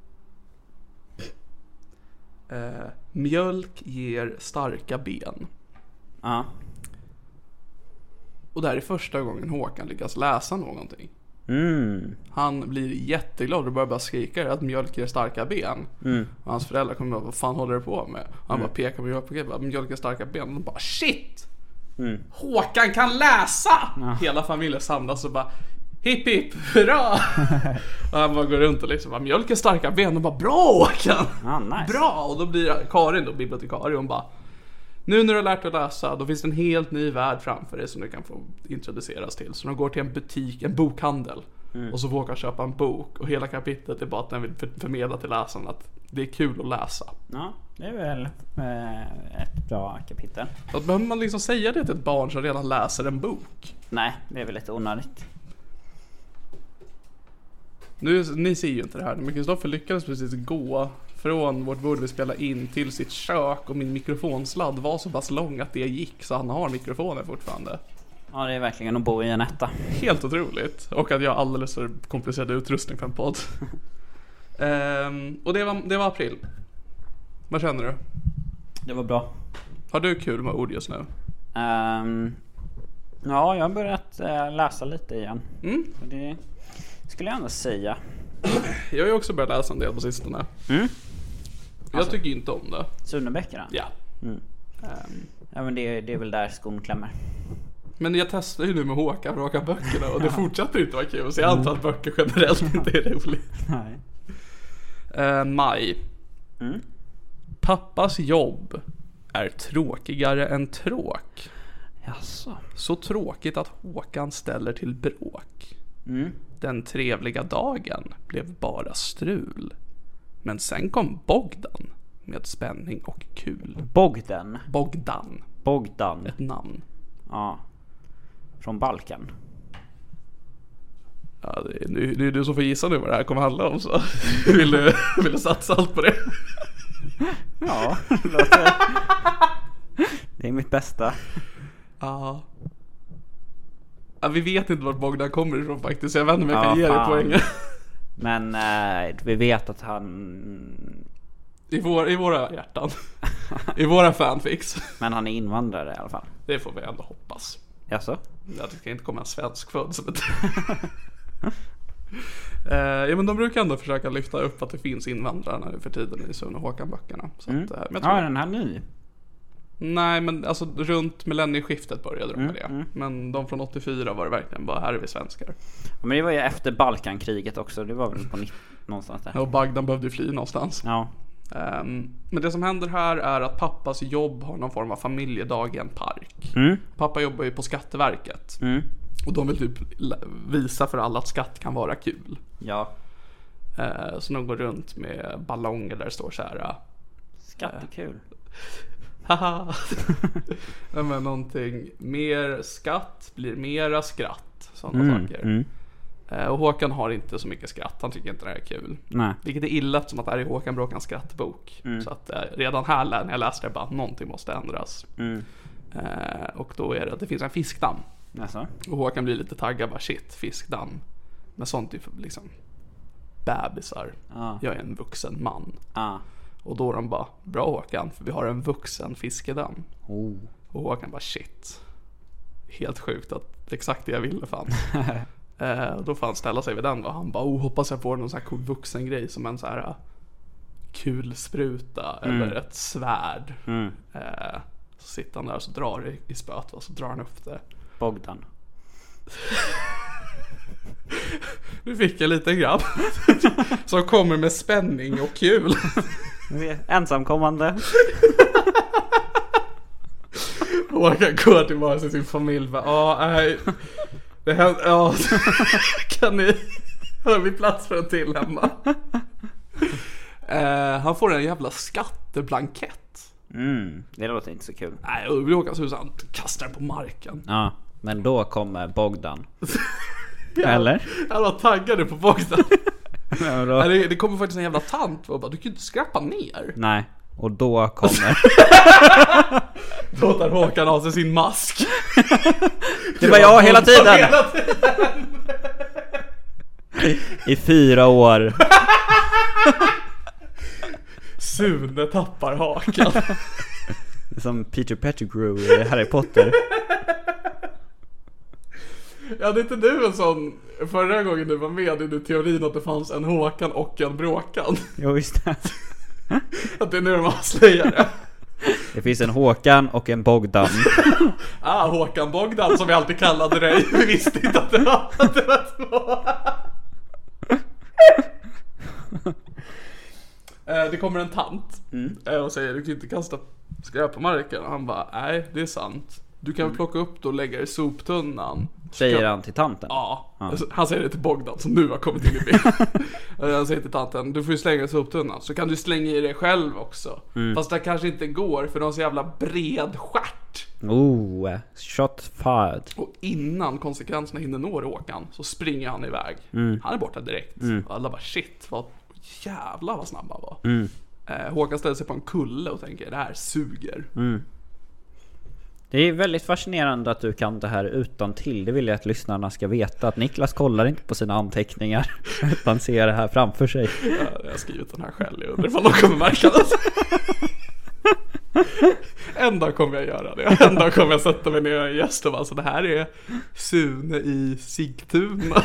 mjölk ger starka ben. Ja. Och det här är första gången Håkan lyckas läsa någonting. Han blir jätteglad och börjar bara skrika att mjölk ger starka ben. Och hans föräldrar kommer bara, vad fan håller du på med? Han bara pekar på mjölkpaketet, mjölk ger starka ben. Och de bara, shit! Håkan kan läsa! Hela familjen samlas och bara, hipp hipp, hurra! Och han bara går runt och liksom bara, mjölk ger starka ben. Och bara, bra Håkan! Nice. Bra! Och då blir Karin då bibliotekarie och bara, nu när du har lärt dig att läsa, då finns det en helt ny värld framför dig som du kan få introduceras till. Så de går till en butik, en bokhandel. Och så vågar köpa en bok. Och hela kapitlet är bara att den vill förmedla till läsaren att det är kul att läsa. Ja, det är väl ett bra kapitel. Så behöver man liksom säga det till ett barn som redan läser en bok? Nej, det är väl lite onödigt. Ni ser ju inte det här, men Kristoffer lyckades precis gå från vårt bord vi spelade in till sitt kök, och min mikrofonsladd var så pass lång att det gick, så han har mikrofoner fortfarande. Ja, det är verkligen att bo i en etta. Helt otroligt. Och att jag har alldeles för komplicerad utrustning för en podd. Och det var april. Vad känner du? Det var bra. Har du kul med ord just nu? Ja, jag har börjat läsa lite igen. Det skulle jag ändå säga. Jag har ju också börjat läsa en del på sistone. Jag tycker inte om det. Sunebäckerna? Ja. Ja, men det är väl där skon klämmer. Men jag testar ju nu med Håkan för att åka böckerna, och det fortsätter inte vara kul. Så jag antar att böcker generellt inte är roligt. Nej. Maj. Pappas jobb är tråkigare än tråk. Jaså. Så tråkigt att Håkan ställer till bråk. Den trevliga dagen blev bara strul. Men sen kom Bogdan med spänning och kul. Bogdan. Ett namn. Ja. Från Balkan. Ja, det är du som får gissa nu vad det här kommer handla om, så vill du satsa allt på det? Ja, det är mitt bästa. Ja, vi vet inte vart Bogdan kommer ifrån faktiskt, så jag vet inte om jag kan ge dig poängen. Men vi vet att han... I våra hjärtan. I våra fanfics. Men han är invandrare i alla fall. Det får vi ändå hoppas. Jaså? Jag tycker inte komma en svensk född som ett... Ja, men de brukar ändå försöka lyfta upp att det finns invandrare nu för tiden i Sune och Håkan-böckerna. Ja, är den här ny? Nej, men alltså runt millennieskiftet började de med det. Men de från 84 var det verkligen bara, här är vi svenskar. Ja, men det var ju efter Balkankriget också. Det var väl på någonstans där. Och Bagdad behövde fly någonstans. Ja. Men det som händer här är att pappas jobb har någon form av familjedag i en park. Pappa jobbar ju på Skatteverket. Och de vill typ visa för alla att skatt kan vara kul. Ja. Så de går runt med ballonger där det står så här: skatt är kul. Haha. Men någonting, mer skatt blir mera skratt. Sådana saker. Och Håkan har inte så mycket skratt. Han tycker inte det här är kul. Nej. Vilket är illa, som att det är Håkan Bråkans skrattbok. Så att redan här när jag läste det bara, någonting måste ändras. Och då är det att det finns en fiskdamm. Jaså? Och Håkan blir lite taggad, bara shit, fiskdamm. Men sånt är liksom bebisar. Jag är en vuxen man. Och då är de bara, bra Håkan, för vi har en vuxen fiskedamm. Och Håkan bara, shit, helt sjukt att exakt det jag ville fan. Då får han ställa sig vid den, och han bara, hoppas jag får någon sån här cool vuxen grej, som en så här kulspruta eller ett svärd. Så sitter han där och så drar i spöt, och så drar han upp det. Bogdan. Nu fick jag lite grabb som kommer med spänning och kul. Ensamkommande. Och han kan gå tillbaka till sin familj. Nej, det händer, kan ni, har vi plats för en till hemma? Han får en jävla skatteblankett. Det låter inte så kul. Nej, och vi åker så han kastar den på marken. Ja, men då kommer Bogdan. Eller? Han var taggade på Bogdan. Ja, det kommer faktiskt en jävla tant och bara, du kan ju inte skrappa ner. Nej, och då kommer då tar Håkan av sig sin mask. Det var jag hela tiden. I 4 år. Sune tappar hakan. Som Peter Pettigrew i Harry Potter. Ja, det är inte du en sån. Förra gången du var med i du teorin att det fanns en Håkan och en Bråkan. Jo, visst. Att det är nu de avslöjar det. Det finns en Håkan och en Bogdan. Håkan Bogdan som vi alltid kallade dig. Vi visste inte att det var två. Det kommer en tant och säger, du kan inte kasta skräp på marken. Och han bara, nej, det är sant. Du kan väl plocka upp det och lägga i soptunnan. Säger han till tanten? Ja. Han säger det till Bogdan som nu har kommit in i bild. Han säger till tanten, du får ju slänga i soptunnan. Så kan du slänga i det själv också. Fast det kanske inte går, för de har så jävla bred stjärt. Shot fired. Och innan konsekvenserna hinner nå Håkan så springer han iväg. Han är borta direkt. Och alla bara shit, jävlar vad snabb han var. Håkan ställer sig på en kulle och tänker det här suger. Det är väldigt fascinerande att du kan det här utan till. Det vill jag att lyssnarna ska veta. Att Niklas kollar inte på sina anteckningar utan ser det här framför sig. Jag har skrivit den här själv. Jag undrar ifall de kommer märka det. En dag kommer jag göra det. En dag kommer jag sätta mig ner i gäst och bara, så det här är Sune i Sigtuna.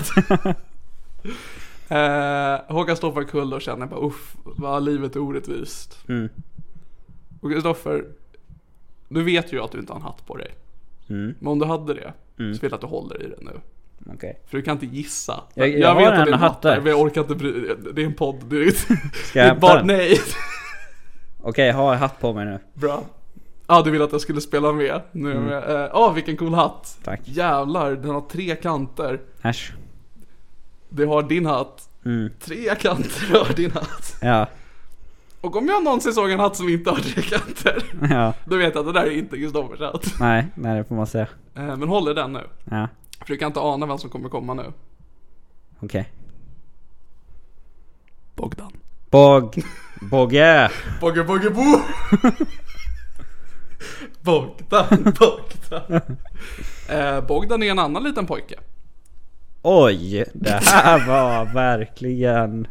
Håkan står på en kulle och känner bara vad livet är orättvist. Och Kristoffer, du vet ju att du inte har en hatt på dig. Men om du hade det så vill jag att du håller i det nu. Okay. För du kan inte gissa. Jag vet att det är en hatt där. Men jag orkar inte det är en podd. Ska jag bara, nej. Okej, har jag hatt på mig nu. Bra. Du vill att jag skulle spela med. Nu är jag med. Vilken cool hatt. Tack. Jävlar, den har 3 kanter. Äsch. Det har din hatt. 3 kanter har din hatt. Ja. Och om jag någonsin såg en hatt som inte har 3 kanter, då vet jag att det där är inte Kristoffers hatt. Nej, det får man säga. Men håller den nu. Ja. För du kan inte ana vem som kommer komma nu. Okej. Bogdan. Bogge. Bogge bo. Bogdan. Bogdan är en annan liten pojke. Oj, det här var verkligen...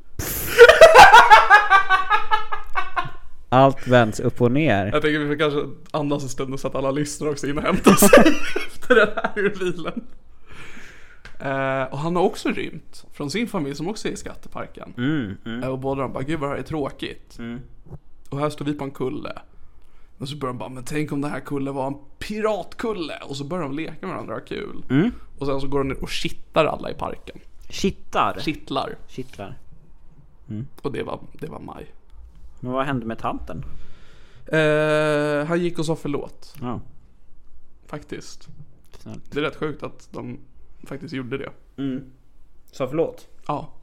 Allt vänds upp och ner. Jag tänker vi får kanske andas en stund så att alla lyssnar också in och hämtar sig efter den här ur bilen. Och han har också rymt från sin familj som också är i skatteparken. Och båda de bara, gud vad det här är tråkigt. Och här står vi på en kulle. Och så börjar de bara, men tänk om det här kulle var en piratkulle. Och så börjar de leka med varandra, kul. Och sen så går de ner och kittar alla i parken. Kittlar. Och det var maj. Men vad hände med tanten? Han gick och sa förlåt. Ja. Faktiskt. Det är rätt sjukt att de faktiskt gjorde det. Sa förlåt? Ja.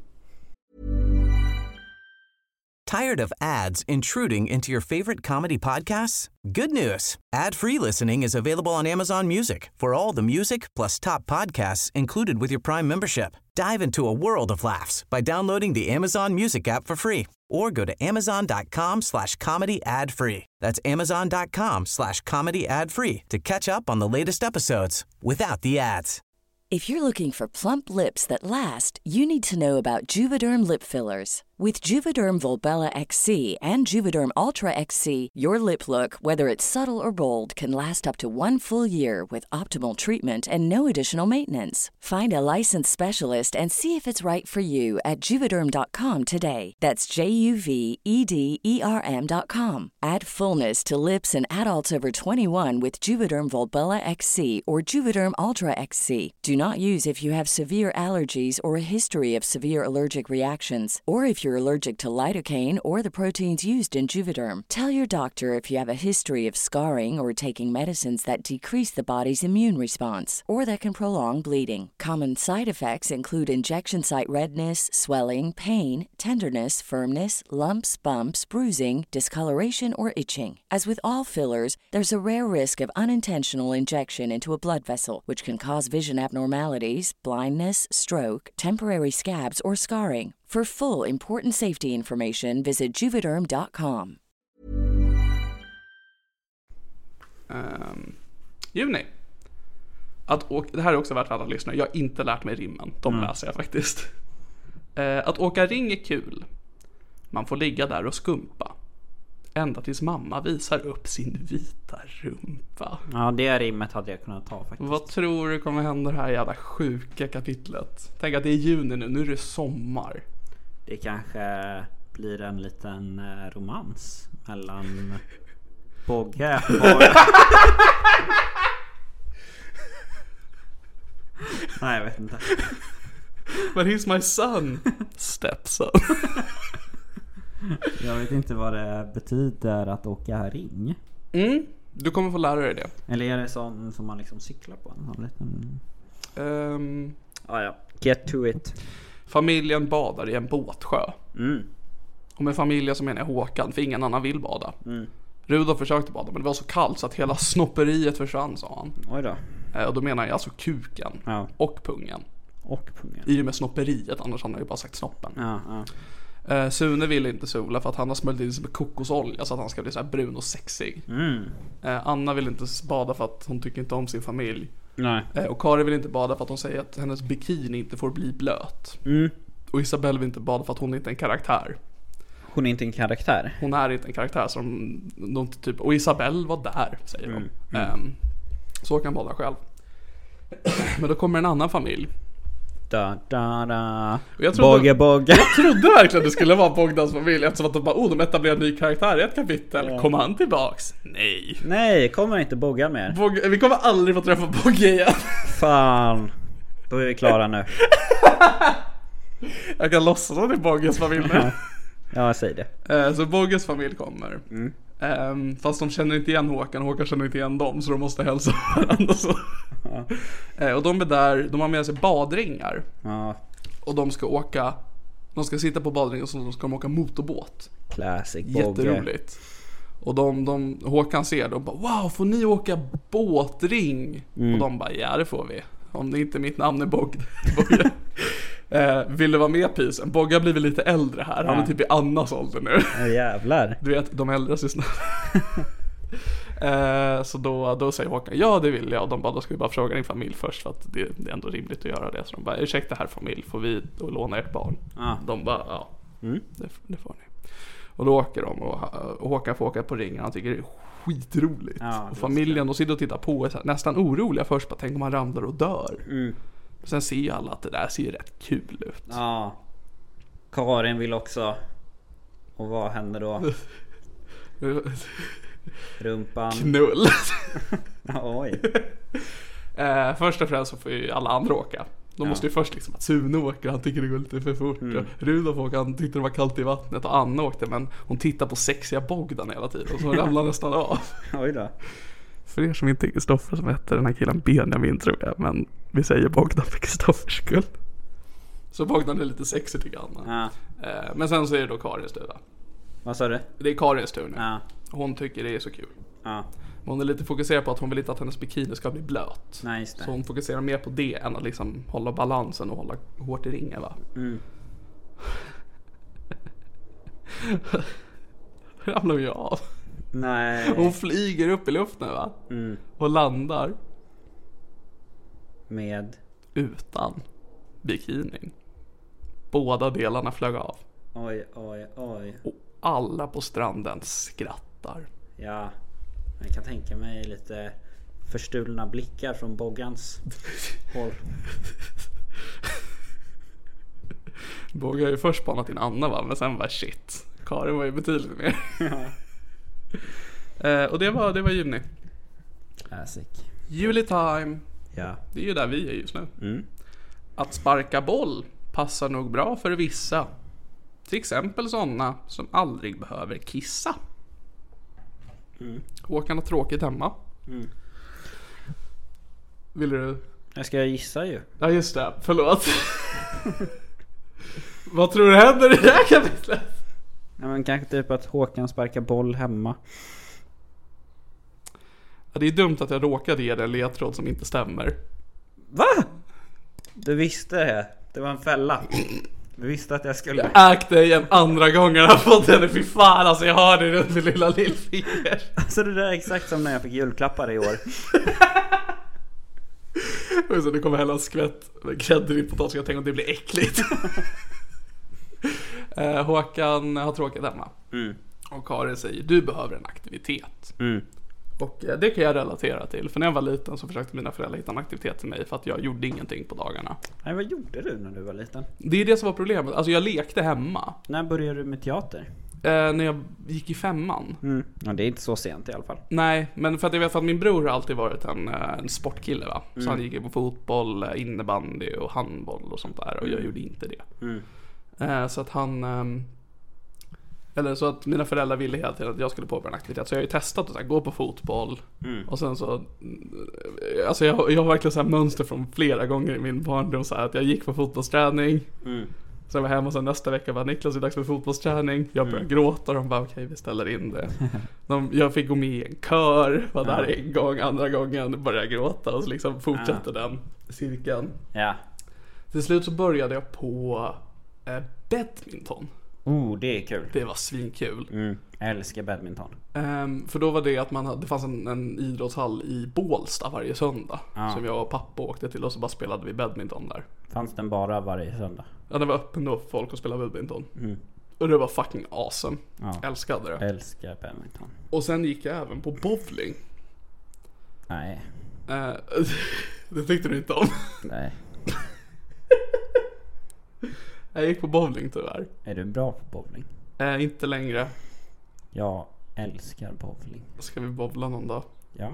Tired of ads intruding into your favorite comedy podcasts? Good news. Ad-free listening is available on Amazon Music for all the music plus top podcasts included with your Prime membership. Dive into a world of laughs by downloading the Amazon Music app for free or go to amazon.com/comedy ad-free. That's amazon.com/comedy ad-free to catch up on the latest episodes without the ads. If you're looking for plump lips that last, you need to know about Juvederm lip fillers. With Juvederm Volbella XC and Juvederm Ultra XC, your lip look, whether it's subtle or bold, can last up to 1 full year with optimal treatment and no additional maintenance. Find a licensed specialist and see if it's right for you at Juvederm.com today. That's JUVEDERM.com. Add fullness to lips in adults over 21 with Juvederm Volbella XC or Juvederm Ultra XC. Do not use if you have severe allergies or a history of severe allergic reactions, or if you're allergic to lidocaine or the proteins used in Juvederm. Tell your doctor if you have a history of scarring or taking medicines that decrease the body's immune response or that can prolong bleeding. Common side effects include injection site redness, swelling, pain, tenderness, firmness, lumps, bumps, bruising, discoloration, or itching. As with all fillers, there's a rare risk of unintentional injection into a blood vessel, which can cause vision abnormalities, blindness, stroke, temporary scabs, or scarring. For full important safety information, visit Juvederm.com. Juni. Det här är också värt för alla lyssnare. Jag har inte lärt mig rimmen. De läser jag faktiskt. Att åka ring är kul. Man får ligga där och skumpa. Ända tills mamma visar upp sin vita rumpa. Ja, det rimmet hade jag kunnat ta faktiskt. Vad tror du kommer hända det här jävla sjuka kapitlet? Tänk att det är juni nu är det sommar. Det kanske blir en liten romans mellan Bogge och... Nej, jag vet inte. But he's my son. Stepson. Jag vet inte vad det betyder att åka ring. Du kommer få lära dig det. Eller är det sån som man liksom cyklar på en liten... ja. Get to it. Familjen badar i en båtsjö. Och med familjen så menar jag Håkan, för ingen annan vill bada. Rudolf försökte bada, men det var så kallt så att hela snopperiet försvann, sa han. Oj då. Och då menar jag alltså kuken och pungen. I och med snopperiet, annars hade han ju bara sagt snoppen. Sune vill inte sola för att han har smörjt in sig med kokosolja så att han ska bli så här brun och sexig. Anna vill inte bada för att hon tycker inte om sin familj. Nej. Och Kari vill inte bada för att hon säger att hennes bikini inte får bli blöt. Och Isabelle vill inte bada för att hon inte är en karaktär. Hon är inte en karaktär. Hon är inte en karaktär som de typ. Och Isabelle var där, säger de. Så kan bada själv. Men då kommer en annan familj. Jag trodde verkligen det skulle vara Bogdans familj, eftersom att de etablerar en ny karaktär i ett kapitel. Kommer han tillbaks? Nej, kommer inte Bogga mer. Vi kommer aldrig få träffa Bogge igen. Fan. Då är vi klara nu. Jag kan låtsas att det är Bogges familj nu. Ja, säg det. Så Bogges familj kommer. Fast de känner inte igen Håkan känner inte igen dem, så de måste hälsa varandra så. Och de är där, de har med sig badringar. Och de ska sitta på badringen och så ska de åka motorbåt. Classic Bogge. Jätteroligt. Och Håkan ser dem bara, wow, får ni åka båtring? Och de bara, ja det får vi. Om det inte mitt namn är Bogge. Vill du vara med Pisen? Bogge blir väl lite äldre här. Han är typ i Annas ålder nu. Jävlar. Du vet, de äldre är snabbt. Så då säger Håkan, ja det vill jag. Och de bara, då ska vi bara fråga din familj först, för att det är ändå rimligt att göra det. Så de bara, ursäkta här familj, får vi då låna ert barn? De bara, ja det får ni. Och då åker de och Håkan får åka på ringen. Han tycker det är skitroligt. Och familjen, de sitter och tittar på är nästan oroliga först, bara tänk om han ramlar och dör. Sen ser ju alla att det där ser rätt kul ut. Karin vill också. Och vad händer då? Rumpan. Knull. Oj. Först och främst så får ju alla andra åka. De måste ju först liksom att Sune åker, han tycker det går lite för fort. Rudolf åker, han tyckte det var kallt i vattnet. Och Anna åkte, men hon tittar på sexiga Bogdan hela tiden. Och så ramlar nästan av. Oj då. För er som inte är Kristoffer som heter den här killen Benjamin, tror jag. Men vi säger Bogdan för Kristoffers skull. Så Bogdan är lite sexig tycker Anna. Men sen så är det då Karins tur. Vad sa du? Det är Karins tur nu. Hon tycker det är så kul. Hon är lite fokuserad på att hon vill inte att hennes bikini ska bli blöt. Nice. Så hon fokuserar mer på det än att liksom hålla balansen och hålla hårt i ringen, va? Ramlar ju av. Nej. Hon flyger upp i luften, va? Och landar utan bikinin. Båda delarna flög av. Oj. Och alla på stranden skrattar. Ja, jag kan tänka mig lite förstulna blickar från Boggans håll. Bogge har ju först spanat in Anna, va? Men sen var shit. Karin var ju betydligt mer. Och det var juni. Classic. Juletime. Ja. Det är ju där vi är just nu. Att sparka boll passar nog bra för vissa. Till exempel sådana som aldrig behöver kissa. Håkan har tråkigt hemma. Vill du? Jag ska gissa ju. Ja just det, förlåt. Vad tror du händer i det här kapitlet? Ja, men kanske typ att Håkan sparkar boll hemma. Ja, det är dumt att jag råkade ge dig en ledtråd som inte stämmer. Va? Du visste det. Det var en fälla. Du visste att jag skulle... Jag ägde dig en andra gången jag har fått henne. Fy fan, alltså jag har det runt min lilla lillfinger. Alltså det där är exakt som när jag fick julklappar i år. Och så det kommer hela en skvätt grädde in på tal, så jag tänker att det blir äckligt. Håkan har tråkigt hemma. Och Karin säger, du behöver en aktivitet. Och det kan jag relatera till. För när jag var liten så försökte mina föräldrar hitta en aktivitet till mig, för att jag gjorde ingenting på dagarna. Nej, vad gjorde du när du var liten? Det är det som var problemet. Alltså jag lekte hemma. När började du med teater? När jag gick i 5:an. Ja, det är inte så sent i alla fall. Nej, men för att jag vet att min bror har alltid varit en sportkille, va. Så han gick på fotboll, innebandy och handboll och sånt där. Och jag gjorde inte det. Så att han... Eller så att mina föräldrar ville hela tiden att jag skulle påbörja en aktivitet. Så jag har ju testat att gå på fotboll. Och sen så... Alltså jag har verkligen så här mönster från flera gånger i min barndom. Så här, att jag gick på fotbollsträning. Så jag var hemma och sen nästa vecka var Niklas, det är dags för fotbollsträning. Jag började gråta och de bara okej, vi ställer in det. Jag fick gå med i en kör, var där en gång, andra gången började jag gråta och så liksom fortsatte den cirkeln. Ja. Till slut så började jag på badminton. Det är kul. Det var svinkul. Jag älskar badminton. För då var det att det fanns en idrottshall i Bålsta varje söndag som jag och pappa åkte till, och så bara spelade vi badminton där. Fanns den bara varje söndag? Ja, det var öppen då för folk att spela badminton. Och det var fucking awesome. Älskade det. Älskar badminton. Och sen gick jag även på bowling. Nej. Det tyckte du inte om? Nej. Jag gick på bowling tyvärr. Är du bra på bowling? Inte längre. Jag älskar bowling. Ska vi bowla någon dag? Ja.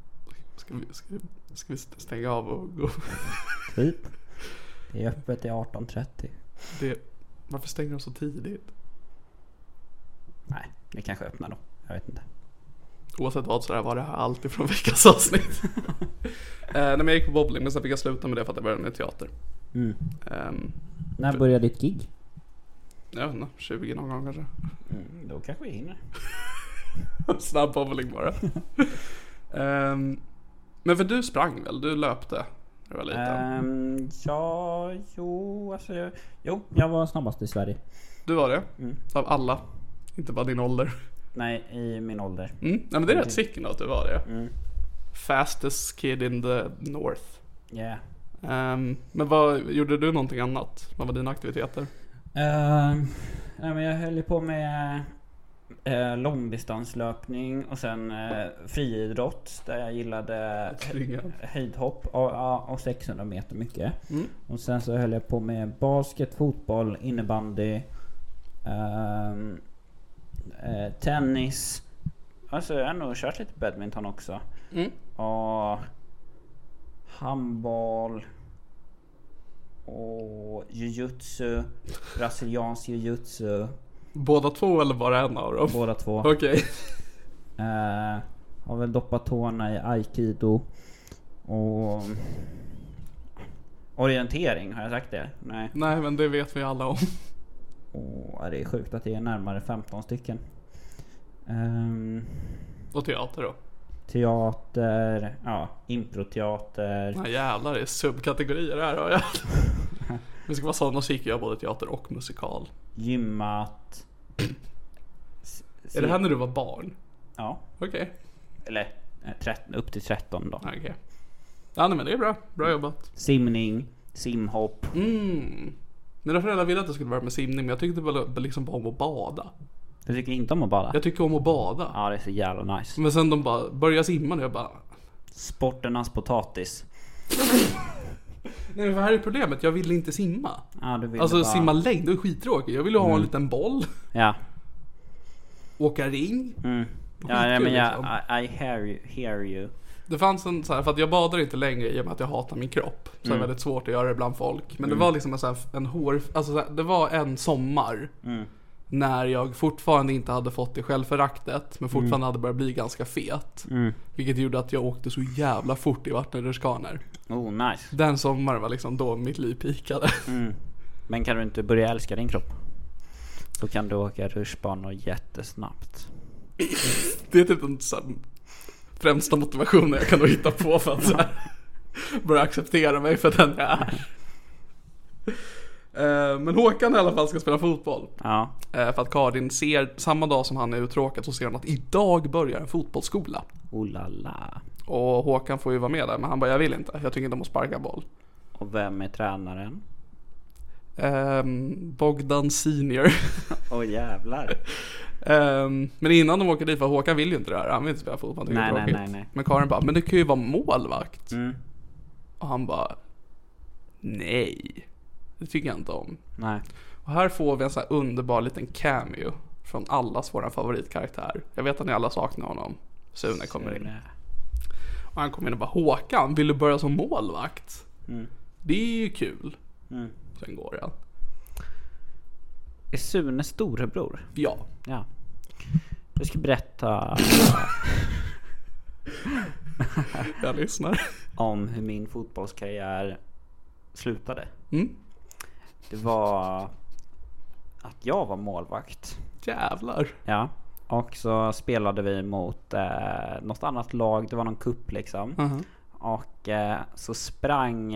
Ska vi stänga av och gå? Typ. Det är öppet till 18:30. Varför stänger de så tidigt? Nej, det kanske öppnar då. Jag vet inte. Oavsett vad så där var det här allt ifrån veckans avsnitt. När jag gick på bowling, men sen fick jag sluta med det för att jag började med teater. När började ditt gig? Jag vet inte, 20 någon gång kanske. Då kanske vi hinner. Snabb bowling bara. Men för du sprang väl? Du löpte när du var liten. Jag var snabbast i Sverige. Du var det? Av alla? Inte bara din ålder? Nej, i min ålder. Nej, men det är rätt sicken att du var det. Fastest kid in the North. Yeah. Men vad gjorde du någonting annat? Vad var dina aktiviteter? Men jag höll på med långdistanslöpning och sen friidrott där jag gillade höjdhopp och 600 meter mycket. Och sen så höll jag på med basket, fotboll, innebandy, tennis. Alltså jag har nog kört lite badminton också. Och handboll och jiu-jitsu, brasiliansk jiu-jitsu. Båda två eller bara en av dem? Båda två. Okej. Har väl doppat tårna i aikido och orientering, har jag sagt det? Nej, men det vet vi alla om. Och det är sjukt att det är närmare 15 stycken. Och teater då? Teater, improteater. Nej jävlar, det är subkategorier här har jag. Det ska vara sådana, så gick jag både teater och musikal. Gymmat. Är det här när du var barn? Ja. Okej. Eller upp till 13 då. Okej. Ja, men det är bra. Bra jobbat. Simning, simhopp. Mina föräldrar ville att jag skulle vara med simning, men jag tyckte väl liksom bara om att bada. Du tycker inte om att bada? Jag tycker om att bada. Ja, det är så jävla nice. Men sen de bara började simma och jag bara... Sporternas potatis. Nej, men vad här är problemet? Jag vill inte simma. Ja, du vill alltså bara... simma längd, det är skittråkigt. Jag vill ha en liten boll. Ja. Åka ring. Ja, men I hear you. Det fanns en så här, för att jag badar inte längre i och med att jag hatar min kropp. Så det är väldigt svårt att göra det bland folk. Men det var liksom det var en sommar när jag fortfarande inte hade fått det självföraktet, men fortfarande hade börjat bli ganska fet. Vilket gjorde att jag åkte så jävla fort i vattenrutschkanor. Oh, nice. Den sommaren var liksom då mitt liv pikade. Men kan du inte börja älska din kropp? Så kan du åka rutschbanor jättesnabbt. Det är typ den främsta motivationen jag kan då hitta på för att så här, börja acceptera mig för den jag är. Men Håkan i alla fall ska spela fotboll. Ja. För att Karin ser, samma dag som han är uttråkad, så ser han att idag börjar en fotbollsskola. Oh la la. Och Håkan får ju vara med där, men han bara, jag vill inte. Jag tycker inte om att sparka boll. Och vem är tränaren? Bogdan Senior. Jävlar. Men innan de åker dit, för Håkan vill ju inte det här. Han vill inte spela fotboll. Nej. Men Karin bara, men det kan ju vara målvakt. Och han bara, nej, det tycker jag inte om. Nej. Och här får vi en så här underbar liten cameo från allas våran favoritkaraktär. Jag vet att ni alla saknar honom. Sune kommer in. Och han kommer in och bara, Håkan, vill du börja som målvakt? Det är ju kul. Sen går jag. Är Sune storebror? Ja. Jag ska berätta jag lyssnar. om hur min fotbollskarriär slutade. Det var att jag var målvakt. Jävlar. Ja. Och så spelade vi mot något annat lag. Det var någon kupp liksom. Uh-huh. Och så sprang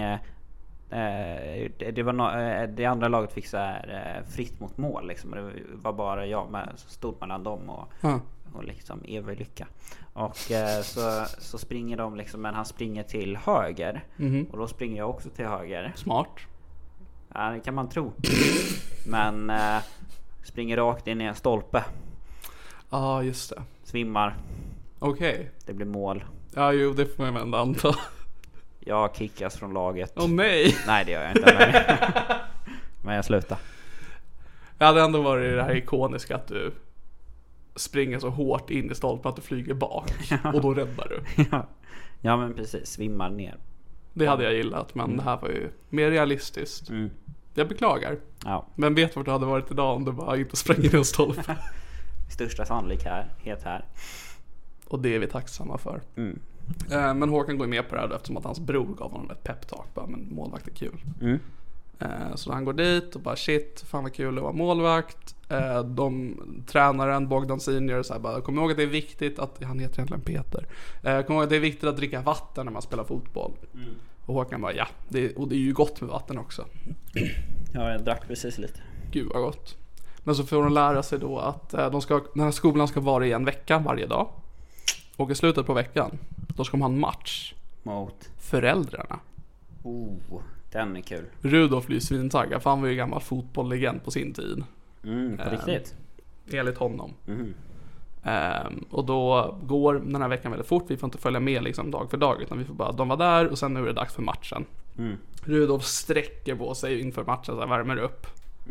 det andra laget fick så här fritt mot mål liksom. Det var bara jag med, stod mellan dem och liksom evig lycka. Och så springer de liksom, men han springer till höger. Och då springer jag också till höger. Smart. Ja, det kan man tro. Men springer rakt in i en stolpe. Ja, just det. Svimmar. Okej. Det blir mål. Ja, jo, det får man ändå anta. Jag kickas från laget. Nej. Nej, det gör jag inte. Men jag slutar. Jag hade ändå varit det här ikoniska att du springer så hårt in i stolpen att du flyger bak. Och då räddar du. Ja, men precis. Svimmar ner. Det hade jag gillat, men det här var ju mer realistiskt. Jag beklagar. Ja. Men vet vart du hade varit idag om du bara inte sprang in i en stolpe. Största sannolikhet här. Och det är vi tacksamma för. Men Håkan går med på det här eftersom att hans bror gav honom ett peptalk. Men målvakt är kul. Så han går dit och bara shit, fan vad kul att vara målvakt. Tränaren Bogdan Senior så här, bara, kom ihåg att det är viktigt att, han heter egentligen Peter. Kom ihåg att det är viktigt att dricka vatten när man spelar fotboll. Och Håkan bara det är ju gott med vatten också. Ja, jag drack precis lite. Gud vad gott. Men så får de lära sig då att den här skolan ska vara i en vecka varje dag. Och i slutet på veckan då ska de ha en match mot föräldrarna. Den är kul. Rudolf blir svintaggad, för han var ju gammal fotbolllegend på sin tid. På riktigt. Enligt honom. Och då går den här veckan väldigt fort. Vi får inte följa med liksom dag för dag, utan vi får bara, de var där och sen nu är det dags för matchen. Rudolf sträcker på sig inför matchen, så här, värmer upp.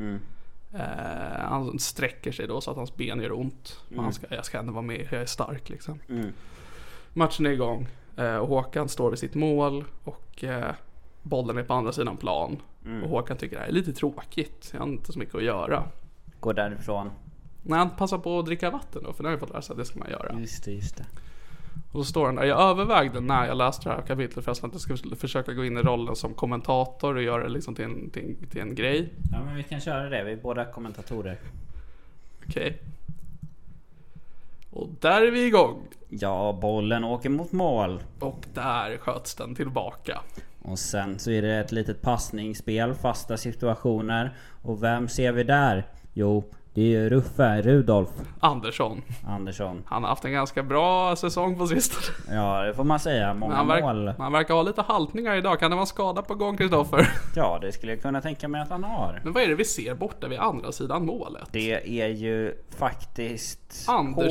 Han sträcker sig då så att hans ben gör ont. Jag ska ändå vara med, jag är stark liksom. Matchen är igång. Och Håkan står vid sitt mål. Och bollen är på andra sidan plan. Och Håkan tycker det här är lite tråkigt. Jag har inte så mycket att göra. Går därifrån. Nej, han passar på att dricka vatten då, för det har jag fått lära sig att det ska man göra. Just det. Och då står han där. Jag övervägde när jag läste det här kapitlet förresten att jag skulle försöka gå in i rollen som kommentator och göra det liksom till en grej. Ja, men vi kan köra det. Vi är båda kommentatorer. Okej. Och där är vi igång. Ja, bollen åker mot mål. Och där sköts den tillbaka. Och sen så är det ett litet passningsspel, fasta situationer. Och vem ser vi där? Jo, det är ju Rudolf Andersson. Han har haft en ganska bra säsong på sistone. Ja, det får man säga. Många mål. Han verkar ha lite haltningar idag. Kan det vara skada på gång, Kristoffer? Ja, det skulle jag kunna tänka mig att han har. Men vad är det vi ser borta vid andra sidan målet? Det är ju faktiskt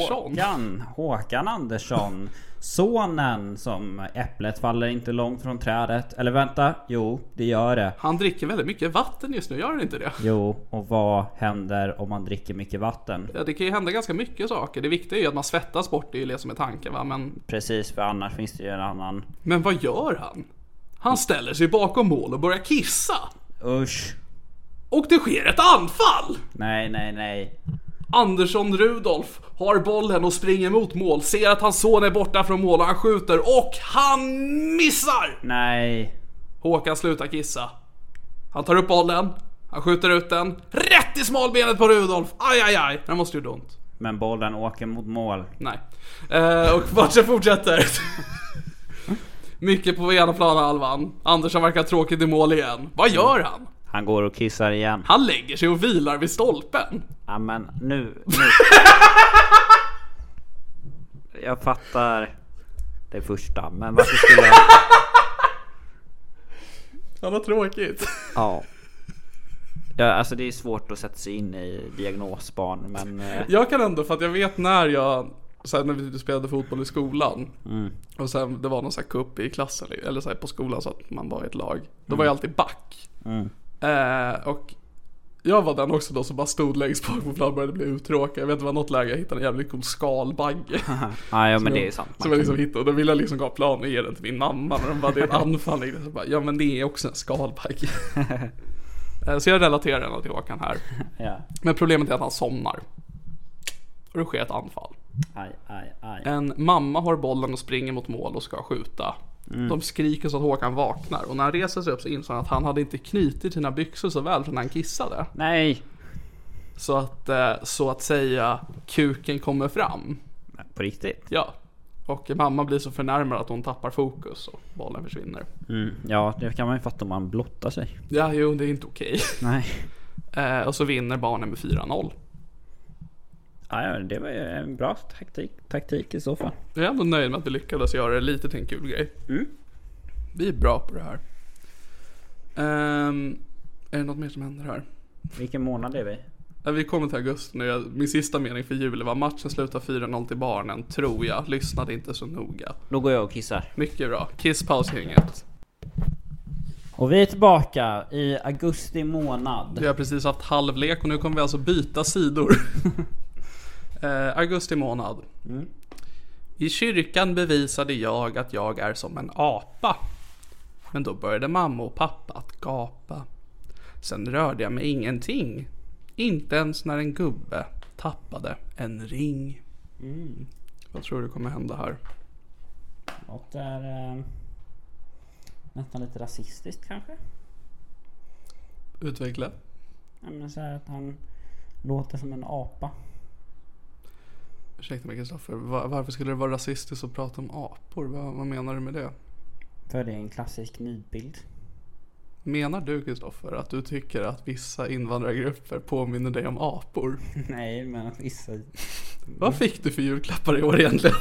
Håkan Andersson. Sonen som äpplet faller inte långt från trädet. Eller vänta, jo, det gör det. Han dricker väldigt mycket vatten just nu, gör han inte det? Jo, och vad händer om man dricker mycket vatten? Ja, det kan ju hända ganska mycket saker. Det viktiga är ju att man svettas bort, det är ju det som är tanken, va? Men... Precis, för annars finns det ju en annan. Men vad gör han? Han ställer sig bakom mål och börjar kissa. Usch. Och det sker ett anfall! Nej. Andersson Rudolf har bollen och springer mot mål. Ser att hans son är borta från mål och han skjuter och han missar! Nej. Håkan slutar kissa. Han tar upp bollen. Han skjuter ut den rätt i smalbenet på Rudolf. Aj. Det måste ju ont. Men bollen åker mot mål. Nej. Och matchen fortsätter. Mycket på ena planhalvan. Andersson verkar tråkigt i mål igen. Vad gör han? Han går och kissar igen. Han lägger sig och vilar vid stolpen. Ja, men nu. Jag fattar det första, men varför skulle jag... Han har tråkigt. Ja, alltså det är svårt att sätta sig in i diagnosbarn, men... Jag kan ändå, för att jag vet när vi spelade fotboll i skolan. Och sen det var någon sån här cup i klassen, eller så här på skolan, så att man var i ett lag. Då var jag alltid back. Och jag var den också då som bara stod längst bak på plan och började bli uttråkad. Jag vet inte, vad något läge jag hittade en jävligt cool skalbagge. Ja, men det är sant. Som jag liksom hittade, och då ville jag liksom gå plan och ge den till min mamma. Men de bara, det är ett anfall. Så bara, ja men det är också en skalbagge. Så jag relaterar den till Håkan här. Ja. Men problemet är att han somnar. Och det sker ett anfall. Aj. En mamma har bollen och springer mot mål och ska skjuta. De skriker så att Håkan vaknar. Och när han reser sig upp så inser han att han hade inte knutit sina byxor så väl från när han kissade. Nej. Så att säga, kuken kommer fram. På riktigt? Ja. Och mamma blir så förnärmad att hon tappar fokus och bollen försvinner. Ja, det kan man ju fatta om man blottar sig. Ja, jo, det är inte okej. Nej. Och så vinner barnen med 4-0. Ja, det var ju en bra taktik i så fall. Jag är ändå nöjd med att vi lyckades göra det lite till en kul grej. Vi är bra på det här. Är det något mer som händer här? Vilken månad är vi? Vi kommer till augusti nu. Min sista mening för jul var matchen slutar 4-0 till barnen, tror jag. Lyssnade inte så noga. Då går jag och kissar. Mycket bra. Kisspaus i inget. Och vi är tillbaka i augusti månad. Vi har precis haft halvlek och nu kommer vi alltså byta sidor. Augusti månad. I kyrkan bevisade jag att jag är som en apa. Men då började mamma och pappa att gapa. Sen rörde jag mig ingenting. Inte ens när en gubbe tappade en ring. Vad tror du kommer hända här? Något är nästan lite rasistiskt kanske. Utveckla. Ja, men så här att han låter som en apa. Ursäkta mig, Kristoffer. Varför skulle det vara rasistiskt att prata om apor? Vad menar du med det? För det är en klassisk nidbild. Menar du, Kristoffer, att du tycker att vissa invandrargrupper påminner dig om apor? Nej, men att vissa... Vad fick du för julklappar i år egentligen?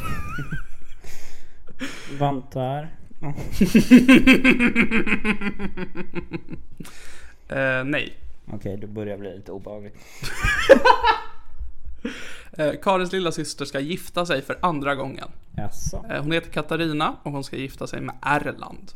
Vantar. Nej. Okej, då börjar det bli lite obehagligt. Karins lilla syster ska gifta sig för andra gången. Jaså. Hon heter Katarina och hon ska gifta sig med Erland.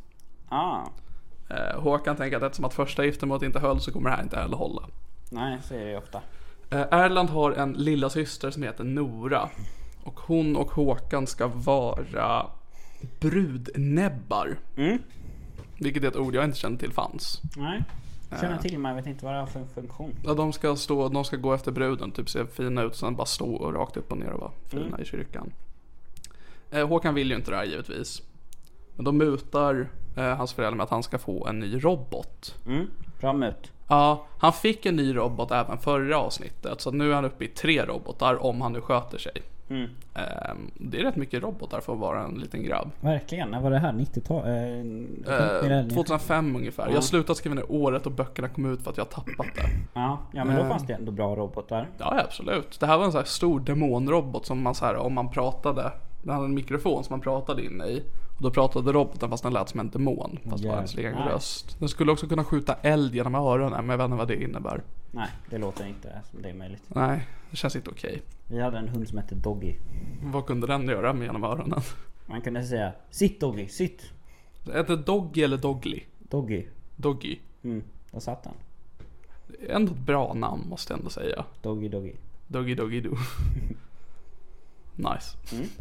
Håkan tänker att eftersom att första giftermålet inte höll så kommer det här inte heller hålla. Nej, så är det ofta. Erland har en lilla syster som heter Nora. Och hon och Håkan ska vara brudnäbbar. Vilket är ett ord jag inte känner till fanns. Nej, känner till men jag vet inte vad det har för funktion. Ja, de ska gå efter bruden, typ se fina ut, sen bara stå och rakt upp och ner och vara fina i kyrkan. Håkan vill ju inte det här givetvis. Men de mutar hans föräldrar med att han ska få en ny robot. Bra mut. Ja, han fick en ny robot även förra avsnittet. Så nu är han uppe i 3 robotar om han nu sköter sig. Det är rätt mycket robotar för att vara en liten grabb. Verkligen, när var det här? 90-tal? 2005 ungefär. Jag slutade skriva ner året och böckerna kom ut för att jag tappat det. Ja, men då fanns det ändå bra robotar. Ja, absolut. Det här var en så här stor demonrobot som man så här, om man pratade, den hade en mikrofon som man pratade in i. Och då pratade roboten fast den lät som en demon. Fast det var ens egen röst. Den skulle också kunna skjuta eld genom öronen, men jag vet inte vad det innebär. Nej, det låter inte som det är möjligt. Nej, det känns inte okej. Vi hade en hund som hette Doggy. Vad kunde den göra med genom öronen? Man kunde säga, sitt Doggy, sitt. Är det Doggy eller Dogly? Doggy. Doggy. Där satt han. Det är ändå ett bra namn måste jag ändå säga. Doggy. Doggy do. Nice.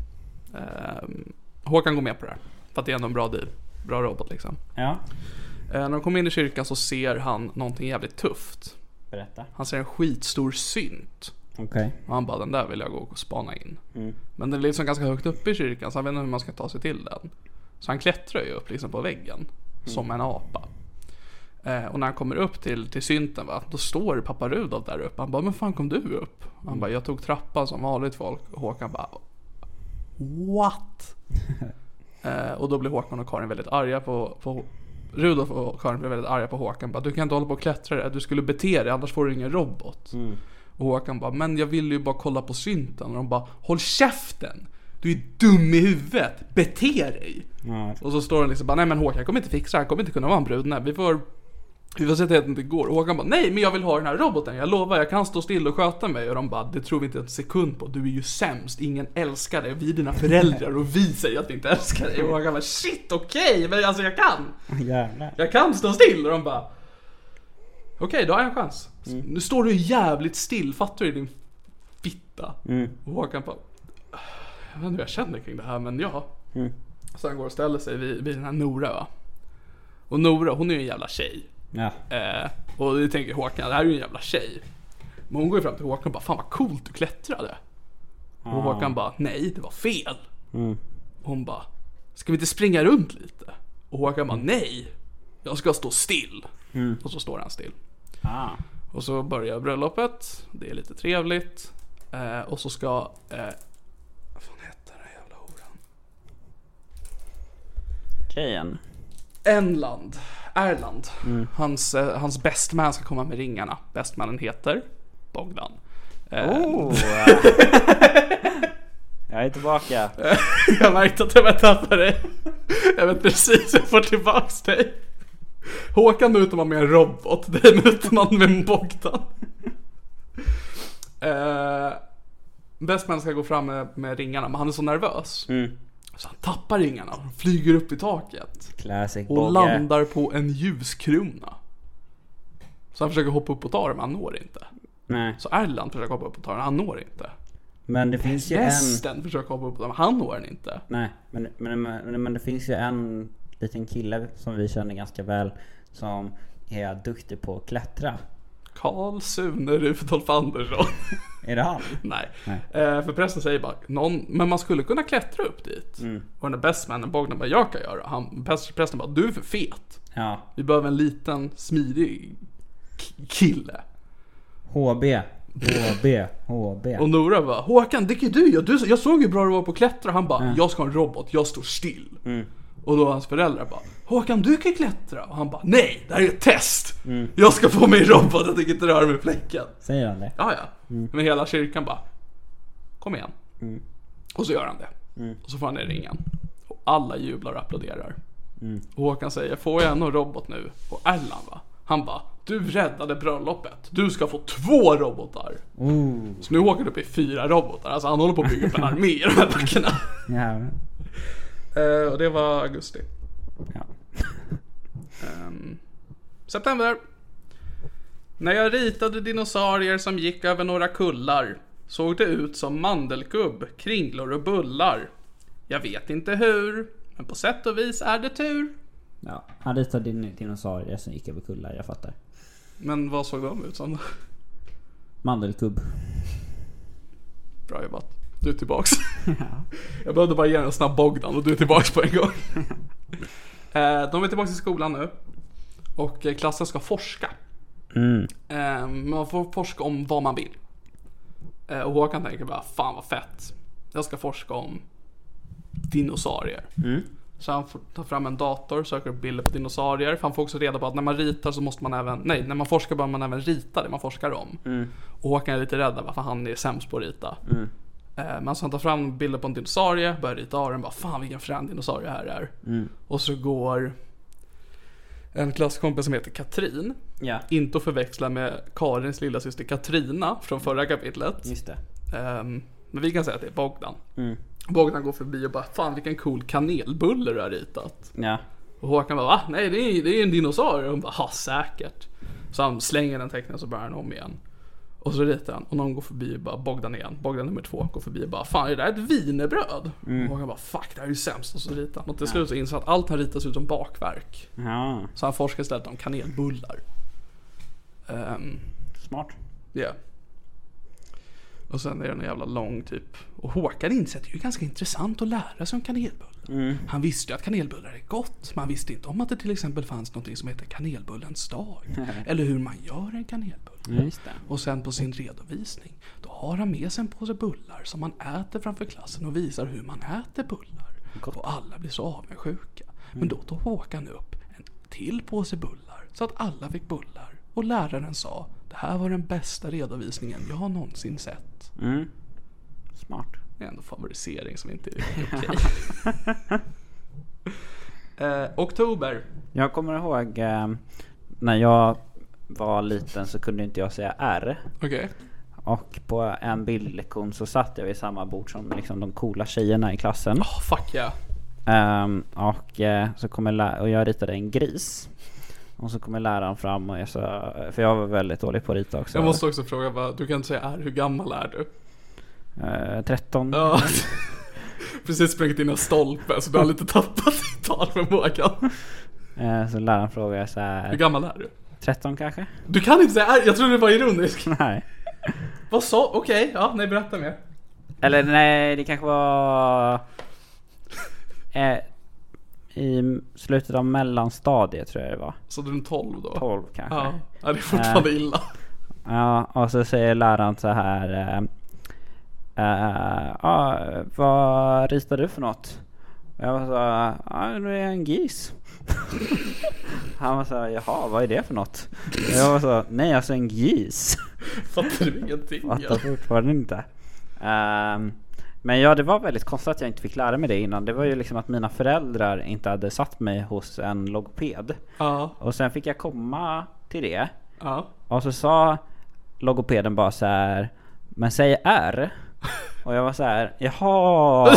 Håkan går med på det här. För att det är ändå en bra deal. Bra robot liksom. Ja. När de kommer in i kyrkan så ser han någonting jävligt tufft. Berätta. Han ser en skitstor synt. Okej. Och han bara, den där vill jag gå och spana in. Men den är liksom ganska högt upp i kyrkan så han vet inte hur man ska ta sig till den. Så han klättrar ju upp liksom på väggen. Som en apa. Och när han kommer upp till synten då står pappa Rudolf där uppe. Han bara, men fan kom du upp? Han bara, jag tog trappan som vanligt folk. Och Håkan bara, what? Och då blir Håkan och Karin väldigt arga på Rudolf och Karin blir väldigt arga på Håkan. Bara, du kan inte hålla på och klättra där. Du skulle bete dig, annars får du ingen robot. Och Håkan bara, men jag vill ju bara kolla på synten. Och de bara, håll käften! Du är dum i huvudet, bete dig! Och så står den liksom bara, nej men Håkan, jag kommer inte fixa det. Han kommer inte kunna vara en brud. Nej, vi får se till att det inte går. Och Håkan bara, nej men jag vill ha den här roboten. Jag lovar, jag kan stå still och sköta mig. Och de bara, det tror vi inte en sekund på. Du är ju sämst, ingen älskar dig. Vi är dina föräldrar och vi säger att vi inte älskar dig. Och Håkan bara, shit, okej, men alltså jag kan. Jag kan stå still. Och de bara, okej, då har jag en chans. Nu står du jävligt still, fattar du din fitta? Och Håkan bara, jag vet inte hur jag känner kring det här, men ja. Så han går och ställer sig vid den här Nora, va? Och Nora, hon är ju en jävla tjej. Ja. Och det tänker Håkan, det här är ju en jävla tjej. Men hon går ju fram till Håkan och bara, fan vad coolt du klättrade. Och Håkan bara, nej det var fel. Och hon bara, ska vi inte springa runt lite? Och Håkan bara, nej, jag ska stå still. Och så står han still. Och så börjar bröllopet. Det är lite trevligt. Och så ska vad fan heter den jävla horan? Tjejen Erland. Hans bestman ska komma med ringarna. Bestmannen heter Bogdan. Jag är tillbaka. Jag märkte att jag tappade dig. Jag vet precis, jag får tillbaks dig. Håkan möter man med en robot. Det möter man med en Bogdan. Bestman ska gå fram med ringarna, men han är så nervös. Så han tappar ringarna och flyger upp i taket. Classic och Bogge. Landar på en ljuskrona. Så han försöker hoppa upp och ta det, men han når inte. Nej. Så Erland försöker hoppa upp och ta den, han når inte. Men det finns ju Resten försöker hoppa upp och ta den, men han når den inte. Nej, men det finns ju en liten kille som vi känner ganska väl som är duktig på att klättra. Karl Sune Rudolf Andersson. Är det han? Nej. För prästen säger bara men man skulle kunna klättra upp dit. Och den där bestmannen Bogdan bara, jag kan göra. Prästen bara, du är för fet. Ja. Vi behöver en liten smidig kille. HB. Och Nora bara, Håkan, det kan du. Jag såg ju bra du var på klättra. Han bara, jag ska ha en robot, jag står still. Och då hans föräldrar bara, Håkan, du kan klättra. Och han bara, nej, det här är ett test. Jag ska få mig robot, jag tänker inte röra mig fläcken. Säger han det? Ja. Men hela kyrkan bara, kom igen. Och så gör han det. Och så får han ner ringen. Och alla jublar och applåderar. Och Håkan säger, får jag en robot nu? Och Erland va? Han bara, du räddade bröllopet. Du ska få 2 robotar. Så nu åker du upp i 4 robotar. Alltså han håller på att bygga upp en armé i de här backarna. Ja. Och det var augusti. Ja. September. När jag ritade dinosaurier som gick över några kullar såg det ut som mandelkubb, kringlor och bullar. Jag vet inte hur, men på sätt och vis är det tur. Ja, han ritade dinosaurier som gick över kullar, jag fattar. Men vad såg de ut som? Mandelkubb. Bra jobbat. Du är tillbaks. Jag behövde bara ge en snabb Bogdan och du är tillbaks på en gång. De är tillbaks i skolan nu. Och klassen ska forska. Man får forska om vad man vill. Och Håkan tänker bara, fan vad fett. Jag ska forska om dinosaurier. Så han får ta fram en dator, söker upp bilder på dinosaurier. För han får också reda på att när man ritar så måste man även, när man forskar bör man även rita det man forskar om. Och Håkan är lite rädd varför han är sämst på att rita. Men så han tar fram bilder på en dinosaurie, börjar rita av den, bara fan vilken frän dinosaurie här är. Och så går en klasskompis som heter Katrin. Inte att förväxla med Karins lilla syster Katrina från förra kapitlet. Just det. Men vi kan säga att det är Bogdan. Bogdan går förbi och bara, fan vilken cool kanelbulle du har ritat. Ja. Och Håkan bara, va? Nej, det är en dinosaurie. Och hon bara, säkert. Så han slänger den teckningen och så börjar han om igen. Och så ritar han. Och någon går förbi och bara, Bogdan igen. Bogdan nummer 2 går förbi och bara, fan är det där ett wienerbröd? Och Håkan bara, fuck det här är ju sämst. Och så ritar han. Och till slut så inser att allt han ritas ut som bakverk. Så han forskar istället om kanelbullar. Smart. Ja. Yeah. Och sen är det en jävla lång typ. Och Håkan inser att det är ju ganska intressant att lära sig om kanelbullar. Han visste ju att kanelbullar är gott. Men han visste inte om att det till exempel fanns något som heter kanelbullens dag. Eller hur man gör en kanelbulle. Just det. Och sen på sin redovisning, då har han med sig en påse bullar som man äter framför klassen och visar hur man äter bullar. Gott. Och alla blir så avundsjuka. Men då tog Håkan upp en till påse bullar så att alla fick bullar. Och läraren sa, det här var den bästa redovisningen jag har någonsin sett. Smart. Det är ändå favorisering som inte är okej. Oktober. Jag kommer ihåg när jag var liten så kunde inte jag säga R. Okej. Och på en bildlektion så satt jag vid samma bord som liksom de coola tjejerna i klassen. Fuck yeah. Så kommer och jag ritade en gris. Och så kommer läraren fram och jag sa, för jag var väldigt dålig på att rita också. Jag måste också fråga, du kan inte säga hur gammal är du? 13. Ja. Precis sprängt in en stolpe så du har lite tappat i talförmågan. Så läraren frågar så här, hur gammal är du? 13 kanske? Du kan inte säga, jag trodde det var ironisk. Nej. Vad sa? Okej, ja, nej, berätta mer. Eller nej, det kanske var i slutet av mellanstadiet tror jag det var. Så du är 12 då? 12 kanske. Ja, det är fortfarande illa. Ja, och så säger läraren så här vad ritar du för något? Och jag var så det är en gis. Han var så här, jaha, vad är det för något? Och jag var så, nej alltså en gis. Fattar du ingenting? Fattar fortfarande inte. Men ja, det var väldigt konstigt att jag inte fick lära mig det innan. Det var ju liksom att mina föräldrar inte hade satt mig hos en logoped. Och sen fick jag komma till det. Och så sa logopeden bara så här, men säg R. Och jag var så här, jaha.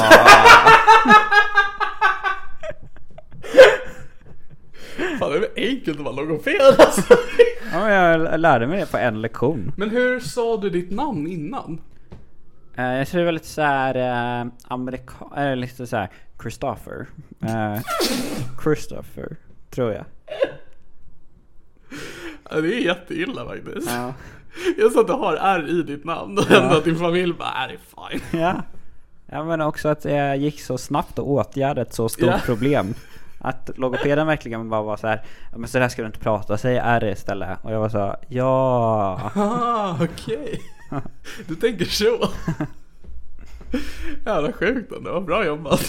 Fan, det är väl enkelt att vara logoped alltså. Ja, jag lärde mig det på en lektion. Men hur sa du ditt namn innan? Jag tror det var lite så här eller lite så här Christopher. Christopher, tror jag. Ja, det är jätteilla faktiskt. Ja. Jag sa att du har R i ditt namn och ändå att din familj bara, det är fine. Ja, men också att jag gick så snabbt och åtgärdade ett så stort problem. Att logopeden verkligen bara var så här, men så där ska du inte prata, säg R istället. Och jag var så, okej. Du tänker så. Jävla sjukt, det var bra jobbat.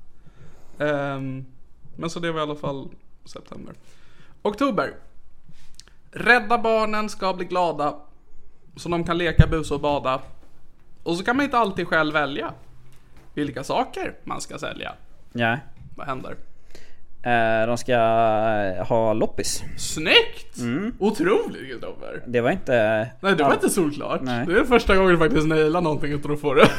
Men så det var i alla fall september. Oktober. Rädda Barnen ska bli glada så de kan leka, busa och bada. Och så kan man inte alltid själv välja vilka saker man ska sälja. Vad händer? De ska ha loppis. Snyggt! Otroligt, Kristoffer. Det var inte... Nej, det var inte solklart. Nej. Det är första gången du faktiskt nailar någonting utan att få det.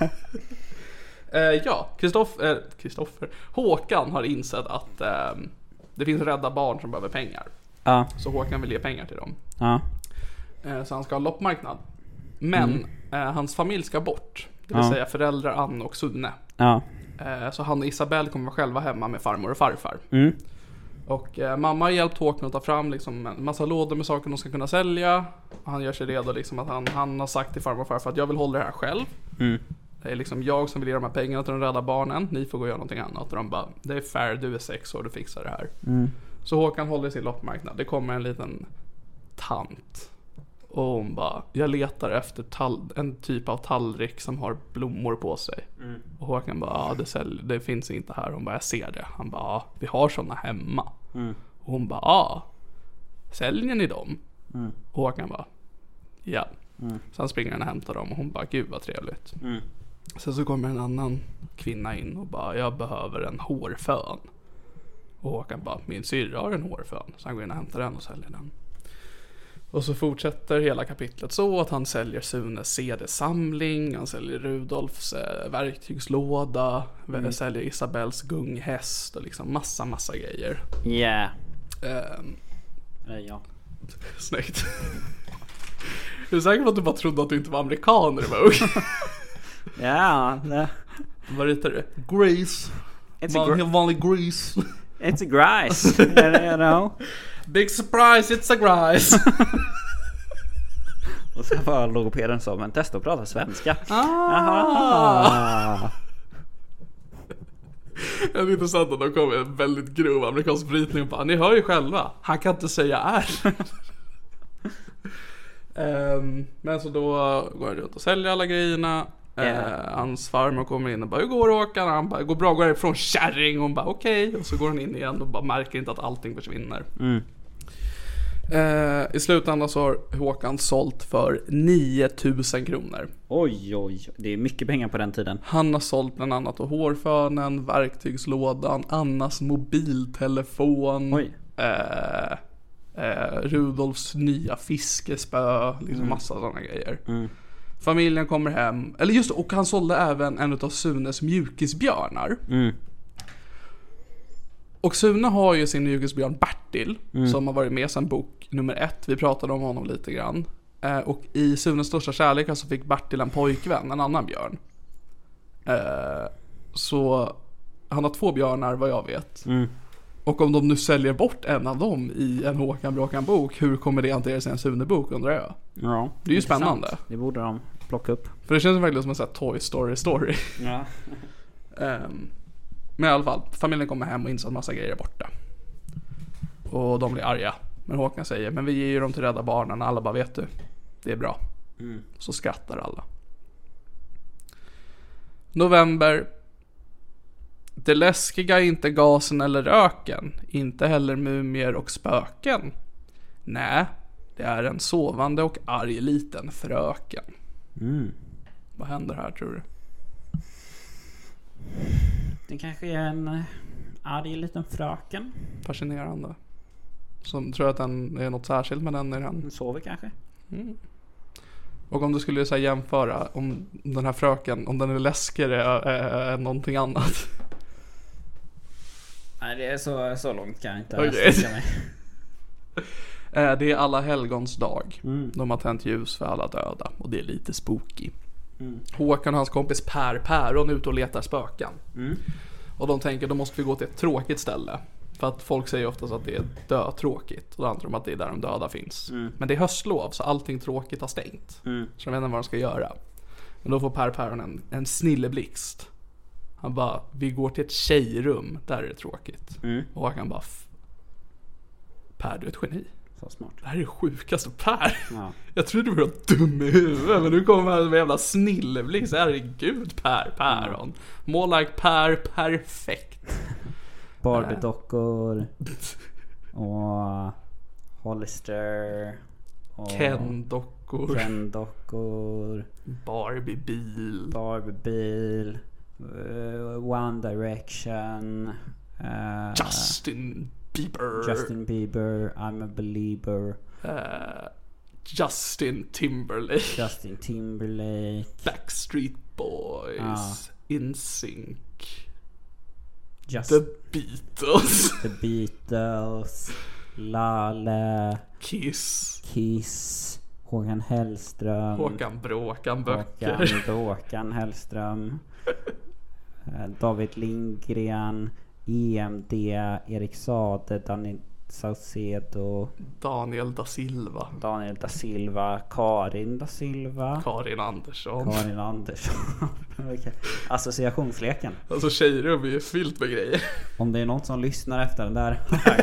Kristoffer Håkan har insett att det finns rädda barn som behöver pengar. Så Håkan vill ge pengar till dem. Så han ska ha loppmarknad. Men hans familj ska bort. Det vill säga föräldrar Ann och Sunne. Så han och Isabelle kommer själva hemma med farmor och farfar. Och mamma har hjälpt Håkan att ta fram liksom en massa lådor med saker de ska kunna sälja. Och han gör sig redo liksom att han har sagt till farmor och farfar att jag vill hålla det här själv. Det är liksom jag som vill ge de här pengarna till de rädda barnen. Ni får gå och göra någonting annat. Och de bara, det är fair, du är 6 år, du fixar det här. Så Håkan håller sin loppmarknad. Det kommer en liten tant. Och hon bara, jag letar efter en typ av tallrik som har blommor på sig. Och Håkan bara, det finns inte här. Hon bara, jag ser det. Han bara, vi har såna hemma. Och hon bara, säljer ni dem? Och Håkan bara, ja. Sen springer han och hämtar dem. Och hon bara, gud vad trevligt. Sen så kommer en annan kvinna in och bara, jag behöver en hårfön. Och Håkan bara, min syrra har en hårfön. Så han går in och hämtar den och säljer den. Och så fortsätter hela kapitlet så att han säljer Sunes CD-samling, han säljer Rudolfs verktygslåda, säljer Isabells gunghäst och liksom massa grejer. Ja. Snyggt. Du är säker på att du bara trodde att du inte var amerikan när du var ung? Vad ritar du? Grace. Vanlig Grace. It's a Grace, you know. Big surprise, it's a Grace. Och så var logopeden så, men testa att prata svenska. Det är intressant att de kommer med en väldigt grov amerikansk brytning och bara, ni hör ju själva, han kan inte säga R. Men så då går han runt och säljer alla grejerna. Hans farmor kommer in och bara, hur går Håkan? Han bara, går bra, går ifrån kärring. Och hon bara, okej. Och så går han in igen och bara märker inte att allting försvinner. I slutändan så har Håkan sålt för 9000 kronor. Oj, det är mycket pengar på den tiden. Han har sålt bland annat hårfönen, verktygslådan, Annas mobiltelefon, Rudolfs nya fiskespö, liksom massa sådana grejer. Familjen kommer hem, eller just, och han sålde även en av Sunes mjukisbjörnar. Och Sune har ju sin mjukisbjörn Bertil, som har varit med sedan bok nummer 1. Vi pratade om honom lite grann. Och i Sunes största kärlek så fick Bertil en pojkvän, en annan björn. Så han har 2 björnar vad jag vet. Och om de nu säljer bort en av dem i en Håkan Bråkan-bok, hur kommer det hanteras i en Sune-bok, undrar jag? Ja, det är ju spännande. Det borde de plocka upp. För det känns verkligen som en sån här Toy Story. Men i alla fall, familjen kommer hem och inser att massa grejer är borta. Och de blir arga. Men Håkan säger, men vi ger ju dem till Rädda Barnen. Alla bara, vet du, det är bra. Så skrattar alla. November. Det läskiga är inte gasen eller röken. Inte heller mumier och spöken. Nej, det är en sovande och arg liten fröken. Vad händer här, tror du? Det kanske är en arg liten fröken. Fascinerande. Som tror att den är något särskilt med den i den. Den sover kanske. Och om du skulle så här, jämföra om den här fröken, om den är läskigare än någonting annat. Nej, det är så långt kan jag inte sträcka mig. Det är alla helgons dag. De har tänt ljus för alla döda. Och det är lite spooky. Håkan och hans kompis Per Päron är ute och letar spöken. Och de tänker, då måste vi gå till ett tråkigt ställe. För att folk säger oftast att det är dötråkigt. Och då antar de att det är där de döda finns. Men det är höstlov, så allting tråkigt har stängt. Så de vet inte vad de ska göra. Men då får Per Päron en snilleblixt. Han bara, vi går till ett tjejrum. Där är det tråkigt. Och han bara, Per, du är ett geni. Så smart. Det här är det sjukaste, Per. Ja. Jag trodde du var dum i huvudet. Men nu kommer här med jävla snilleblixt. Herregud, Per Päron. More like Per, perfekt. Barbie-dockor. Och Hollister. Och Ken-dockor. Barbie-bil. One Direction. Justin Bieber, I'm a believer. Justin Timberlake. Backstreet Boys. NSYNC. The Beatles. Lale. Kiss. Håkan Hellström. Håkan Bråkan Hellström. David Lindgren. EMD, Erik Sade, Daniel Saucedo, Daniel da Silva, Karin da Silva, Karin Andersson. Okay. Associationsleken. Alltså tjejrum är ju fyllt med grejer. Om det är någon som lyssnar efter den där.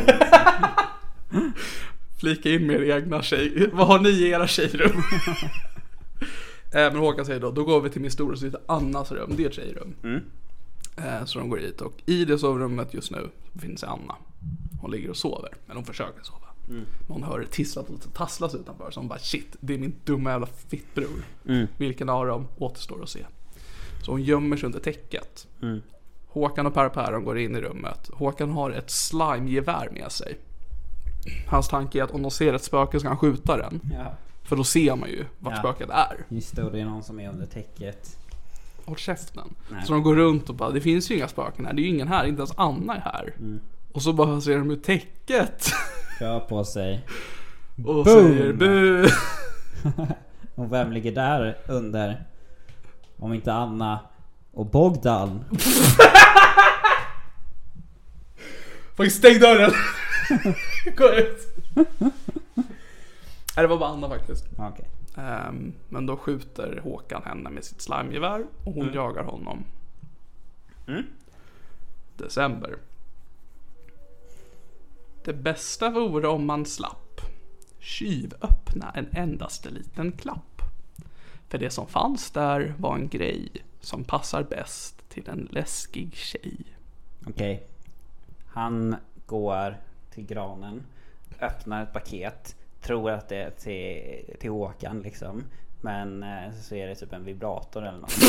Flika in med egna tjej. Vad har ni i era tjejrum? Men Håkan säger då går vi till min stora syster Annas rum. Det är ett tjejrum. Så de går hit, och i det sovrummet just nu finns Anna. Hon ligger och sover, men hon försöker sova. Hon hör det tisslat och lite tasslas utanför. Så hon bara, shit, det är min dumma jävla fittbror. Vilken av dem återstår att se. Så hon gömmer sig under täcket. Håkan och Per Päron går in i rummet. Håkan har ett slimegevär med sig. Hans tanke är att om de ser ett spöke så kan han skjuta den. För då ser man ju vart spöket är. Just det, och det är någon som är under täcket. Håll käften. Så de går runt och bara, det finns ju inga spöken här. Det är ju ingen här, inte ens Anna är här. Och så bara ser de ut täcket. Kör på sig. Och säger bu. Och vem ligger där under? Om inte Anna och Bogdan. Faktiskt stäng dörren. Gå ut. Det var bara Anna faktiskt. Okej. Men då skjuter Håkan henne med sitt slimegevär och hon jagar honom. December. Det bästa vore om man slapp öppna en endaste liten klapp. För det som fanns där var en grej som passar bäst till en läskig tjej. Okej. Han går till granen, öppnar ett paket, tror att det är till Håkan liksom. Men så är det typ en vibrator eller något.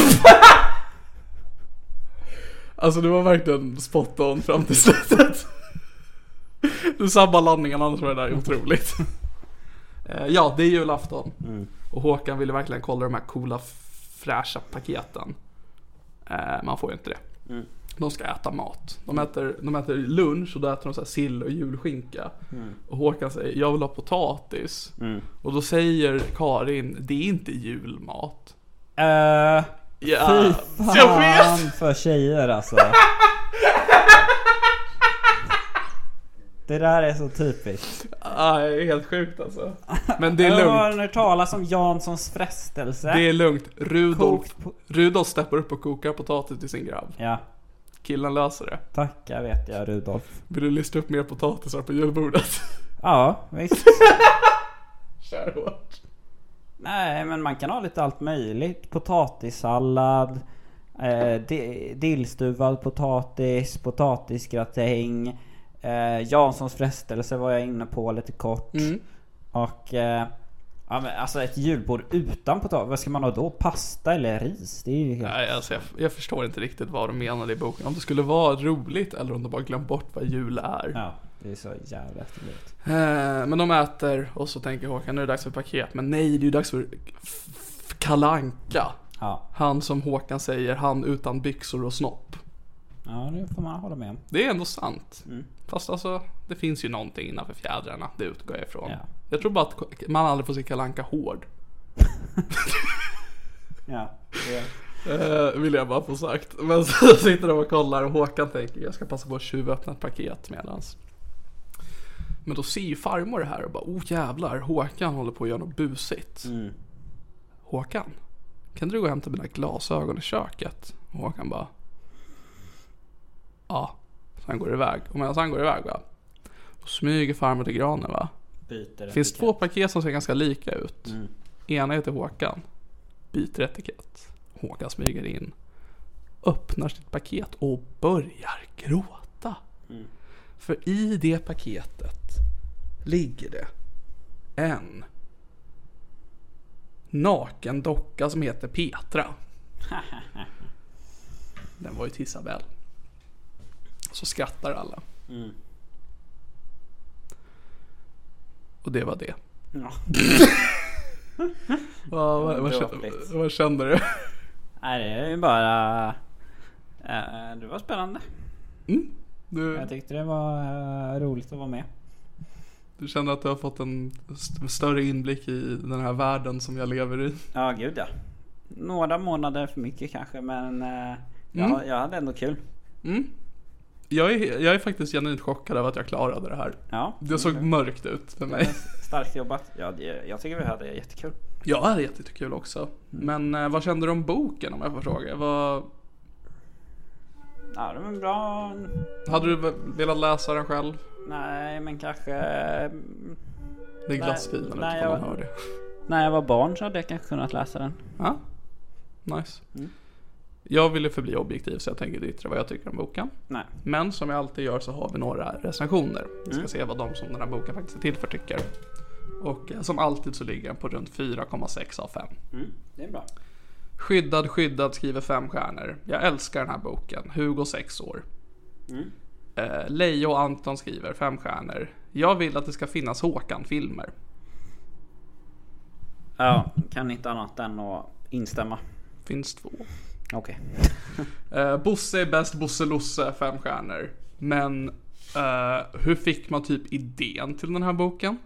Alltså det var verkligen spot on fram till slutet. Du sabbar landningen, annars var det där otroligt. Ja, det är julafton. Och Håkan ville verkligen kolla de här coola fräscha paketen. Man får ju inte det. De ska äta mat. De äter lunch och då äter de så här sill och julskinka. Och Håkan säger, jag vill ha potatis. Och då säger Karin, det är inte julmat. Fy fan för tjejer alltså. Det där är så typiskt. Det är helt sjukt alltså. Men det är lugnt. Jag har talas om Janssons frestelse. Det är lugnt. Rudolf steppar upp och kokar potatis till sin grabb. Ja. Killen löser det. Tack, jag vet jag, Rudolf. Vill du lista upp mer potatisar på julbordet? Ja, visst. Kör hårt. Nej, men man kan ha lite allt möjligt. Potatissallad, dillstuvad potatis, potatisgratäng, Janssons frestelse var jag inne på lite kort. Och ja, men alltså ett julbord utan potatis, vad ska man ha då? Pasta eller ris? Det är ju helt... Nej, alltså jag förstår inte riktigt vad de menade i boken. Om det skulle vara roligt eller om de bara glömt bort vad jul är. Ja, det är så jävla efterblivet. Men de äter och så tänker Håkan, nu är det dags för paket. Men nej, det är ju dags för Kalle Anka. Ja. Han som Håkan säger, han utan byxor och snopp. Ja, det får man hålla med om. Det är ändå sant. Fast alltså, det finns ju någonting innanför fjädrarna. Det utgår jag ifrån. Ja. Jag tror bara att man aldrig får se Kalle Anka hård. Ja, vill jag bara få sagt. Men så sitter de och kollar och Håkan tänker, jag ska passa på att tjuvöppna ett paket medans. Men då ser ju farmor det här och bara, jävlar, Håkan håller på att göra något busigt. Håkan, kan du gå och hämta mina glasögon i köket? Och Håkan bara, ja. Så han går iväg. Och medan han går iväg, va, och smyger farmor till granen, va. byter finns etikett. 2 paket som ser ganska lika ut. Ena heter Håkan, byter etikett. Håkan smyger in, öppnar sitt paket och börjar gråta. För i det paketet ligger det en naken docka som heter Petra. Den var ju till Isabel. Så skrattar alla. Och det var det. Ja. Vad kände du? Nej, det är ju bara det var spännande. Jag tyckte det var roligt att vara med. Du känner att du har fått en större inblick i den här världen som jag lever i? Ja, gud ja. Några månader för mycket kanske, men jag hade ändå kul. Jag är faktiskt genuint chockad över att jag klarade det här. Ja, det såg mörkt ut för mig. Starkt jobbat. Jag tycker vi hade jättekul. Jag hade jättekul också. Men vad kände du om boken, om jag får fråga? Ja, det var bra. Hade du velat läsa den själv? Nej, men kanske... Det är glassfilen ute, man hör det. När jag var barn så hade jag kanske kunnat läsa den. Ja, nice. Jag ville förbli objektiv, så jag tänker inte yttra vad jag tycker om boken. Nej. Men som jag alltid gör så har vi några recensioner. Vi ska se vad de som den här boken faktiskt är till för tycker. Och som alltid så ligger den på runt 4,6 av 5. Det är bra. Skyddad skriver 5 stjärnor. Jag älskar den här boken. Hugo 6 år. Lejo och Anton skriver 5 stjärnor. Jag vill att det ska finnas Håkan-filmer. Ja, kan inte annat än att instämma. Finns 2. Okej. Bosse är bäst, Bosse Losse 5 stjärnor. Men hur fick man typ idén till den här boken?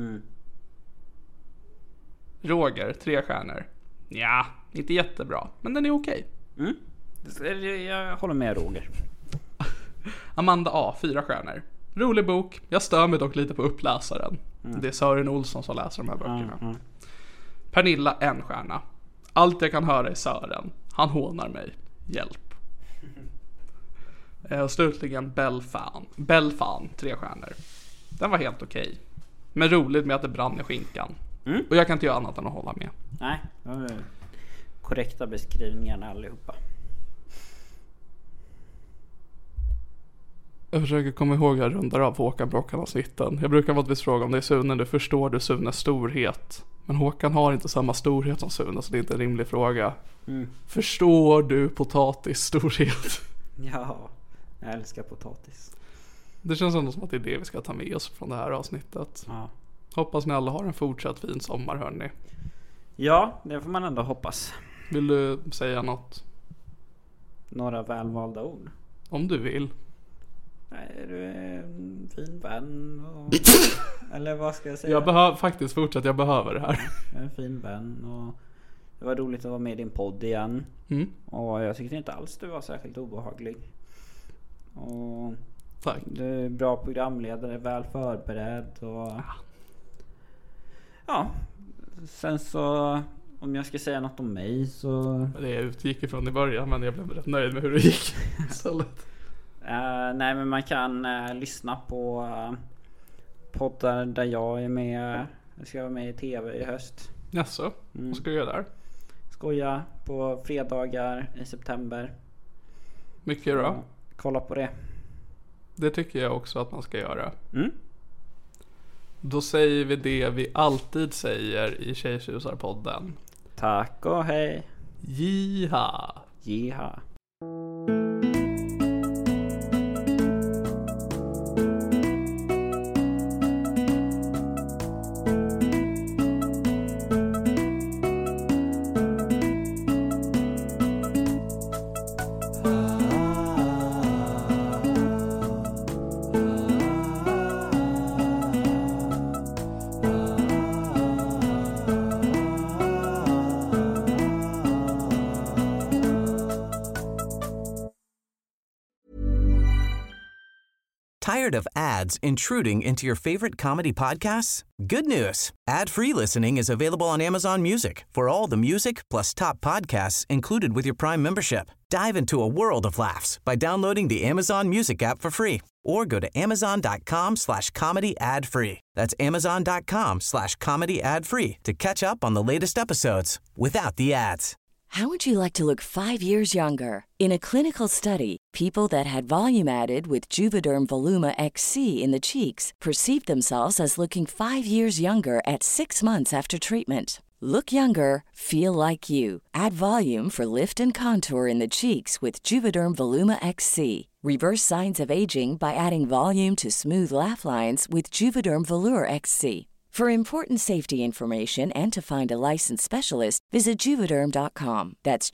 Roger 3 stjärnor. Ja, inte jättebra, men den är okej. Jag håller med Roger. Amanda A 4 stjärnor. Rolig bok, jag stör mig dock lite på uppläsaren. Det är Sören Olsson som läser de här böckerna. Pernilla 1 stjärna. Allt jag kan höra är Sören. Han hånar mig. Hjälp. Och slutligen Belfan 3 stjärnor. Den var helt okej. Men roligt med att det brann i skinkan. Och jag kan inte göra annat än att hålla med. Nej, det var korrekta beskrivningar allihopa. Jag försöker komma ihåg jag rundar av Håkan Brockan-avsnitten. Jag brukar vanligtvis fråga om det är Sune. Du förstår du Sunes storhet? Men Håkan har inte samma storhet som Sune, så det är inte en rimlig fråga. Förstår du potatis storhet? Ja, jag älskar potatis. Det känns ändå som att det är det vi ska ta med oss från det här avsnittet. Ja. Hoppas ni alla har en fortsatt fin sommar, hörni. Ja, det får man ändå hoppas. Vill du säga något? Några välvalda ord? Om du vill. Nej, du är en fin vän och... Eller vad ska jag säga? Jag behöver faktiskt fortsätta, jag behöver det här. Jag är en fin vän och det var roligt att vara med i din podd igen. Och jag tyckte inte alls du var särskilt obehaglig. Och tack. Du är bra programledare, väl förberedd och... Ja. Sen så, om jag ska säga något om mig så... Det jag utgick ifrån i början, men jag blev rätt nöjd med hur det gick istället. Nej, men man kan lyssna på poddar där jag är med. Jag ska vara med i TV i höst. Jaså? Vad ska du göra där? Skoja på fredagar i september. Mycket bra. Kolla på det. Det tycker jag också att man ska göra. Då säger vi det vi alltid säger i Tjejtjusarpodden. Tack och hej. Jiha. Jiha. Tired of ads intruding into your favorite comedy podcasts? Good news. Ad-free listening is available on Amazon Music for all the music plus top podcasts included with your Prime membership. Dive into a world of laughs by downloading the Amazon Music app for free or go to amazon.com/comedy ad-free. That's amazon.com/comedy ad-free to catch up on the latest episodes without the ads. How would you like to look 5 years younger? In a clinical study, people that had volume added with Juvederm Voluma XC in the cheeks perceived themselves as looking 5 years younger at 6 months after treatment. Look younger, feel like you. Add volume for lift and contour in the cheeks with Juvederm Voluma XC. Reverse signs of aging by adding volume to smooth laugh lines with Juvederm Volure XC. For important safety information and to find a licensed specialist, visit Juvederm.com. That's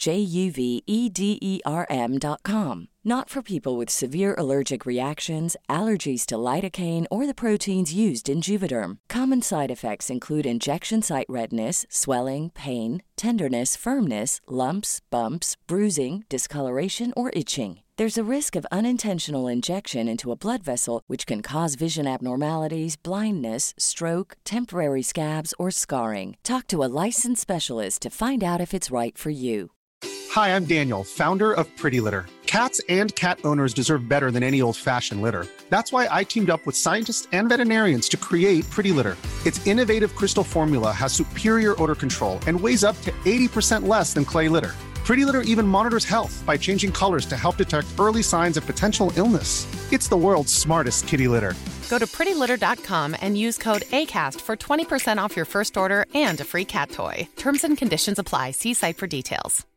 JUVEDERM.com. Not for people with severe allergic reactions, allergies to lidocaine, or the proteins used in Juvederm. Common side effects include injection site redness, swelling, pain, tenderness, firmness, lumps, bumps, bruising, discoloration, or itching. There's a risk of unintentional injection into a blood vessel, which can cause vision abnormalities, blindness, stroke, temporary scabs, or scarring. Talk to a licensed specialist to find out if it's right for you. Hi, I'm Daniel, founder of Pretty Litter. Cats and cat owners deserve better than any old-fashioned litter. That's why I teamed up with scientists and veterinarians to create Pretty Litter. Its innovative crystal formula has superior odor control and weighs up to 80% less than clay litter. Pretty Litter even monitors health by changing colors to help detect early signs of potential illness. It's the world's smartest kitty litter. Go to prettylitter.com and use code ACAST for 20% off your first order and a free cat toy. Terms and conditions apply. See site for details.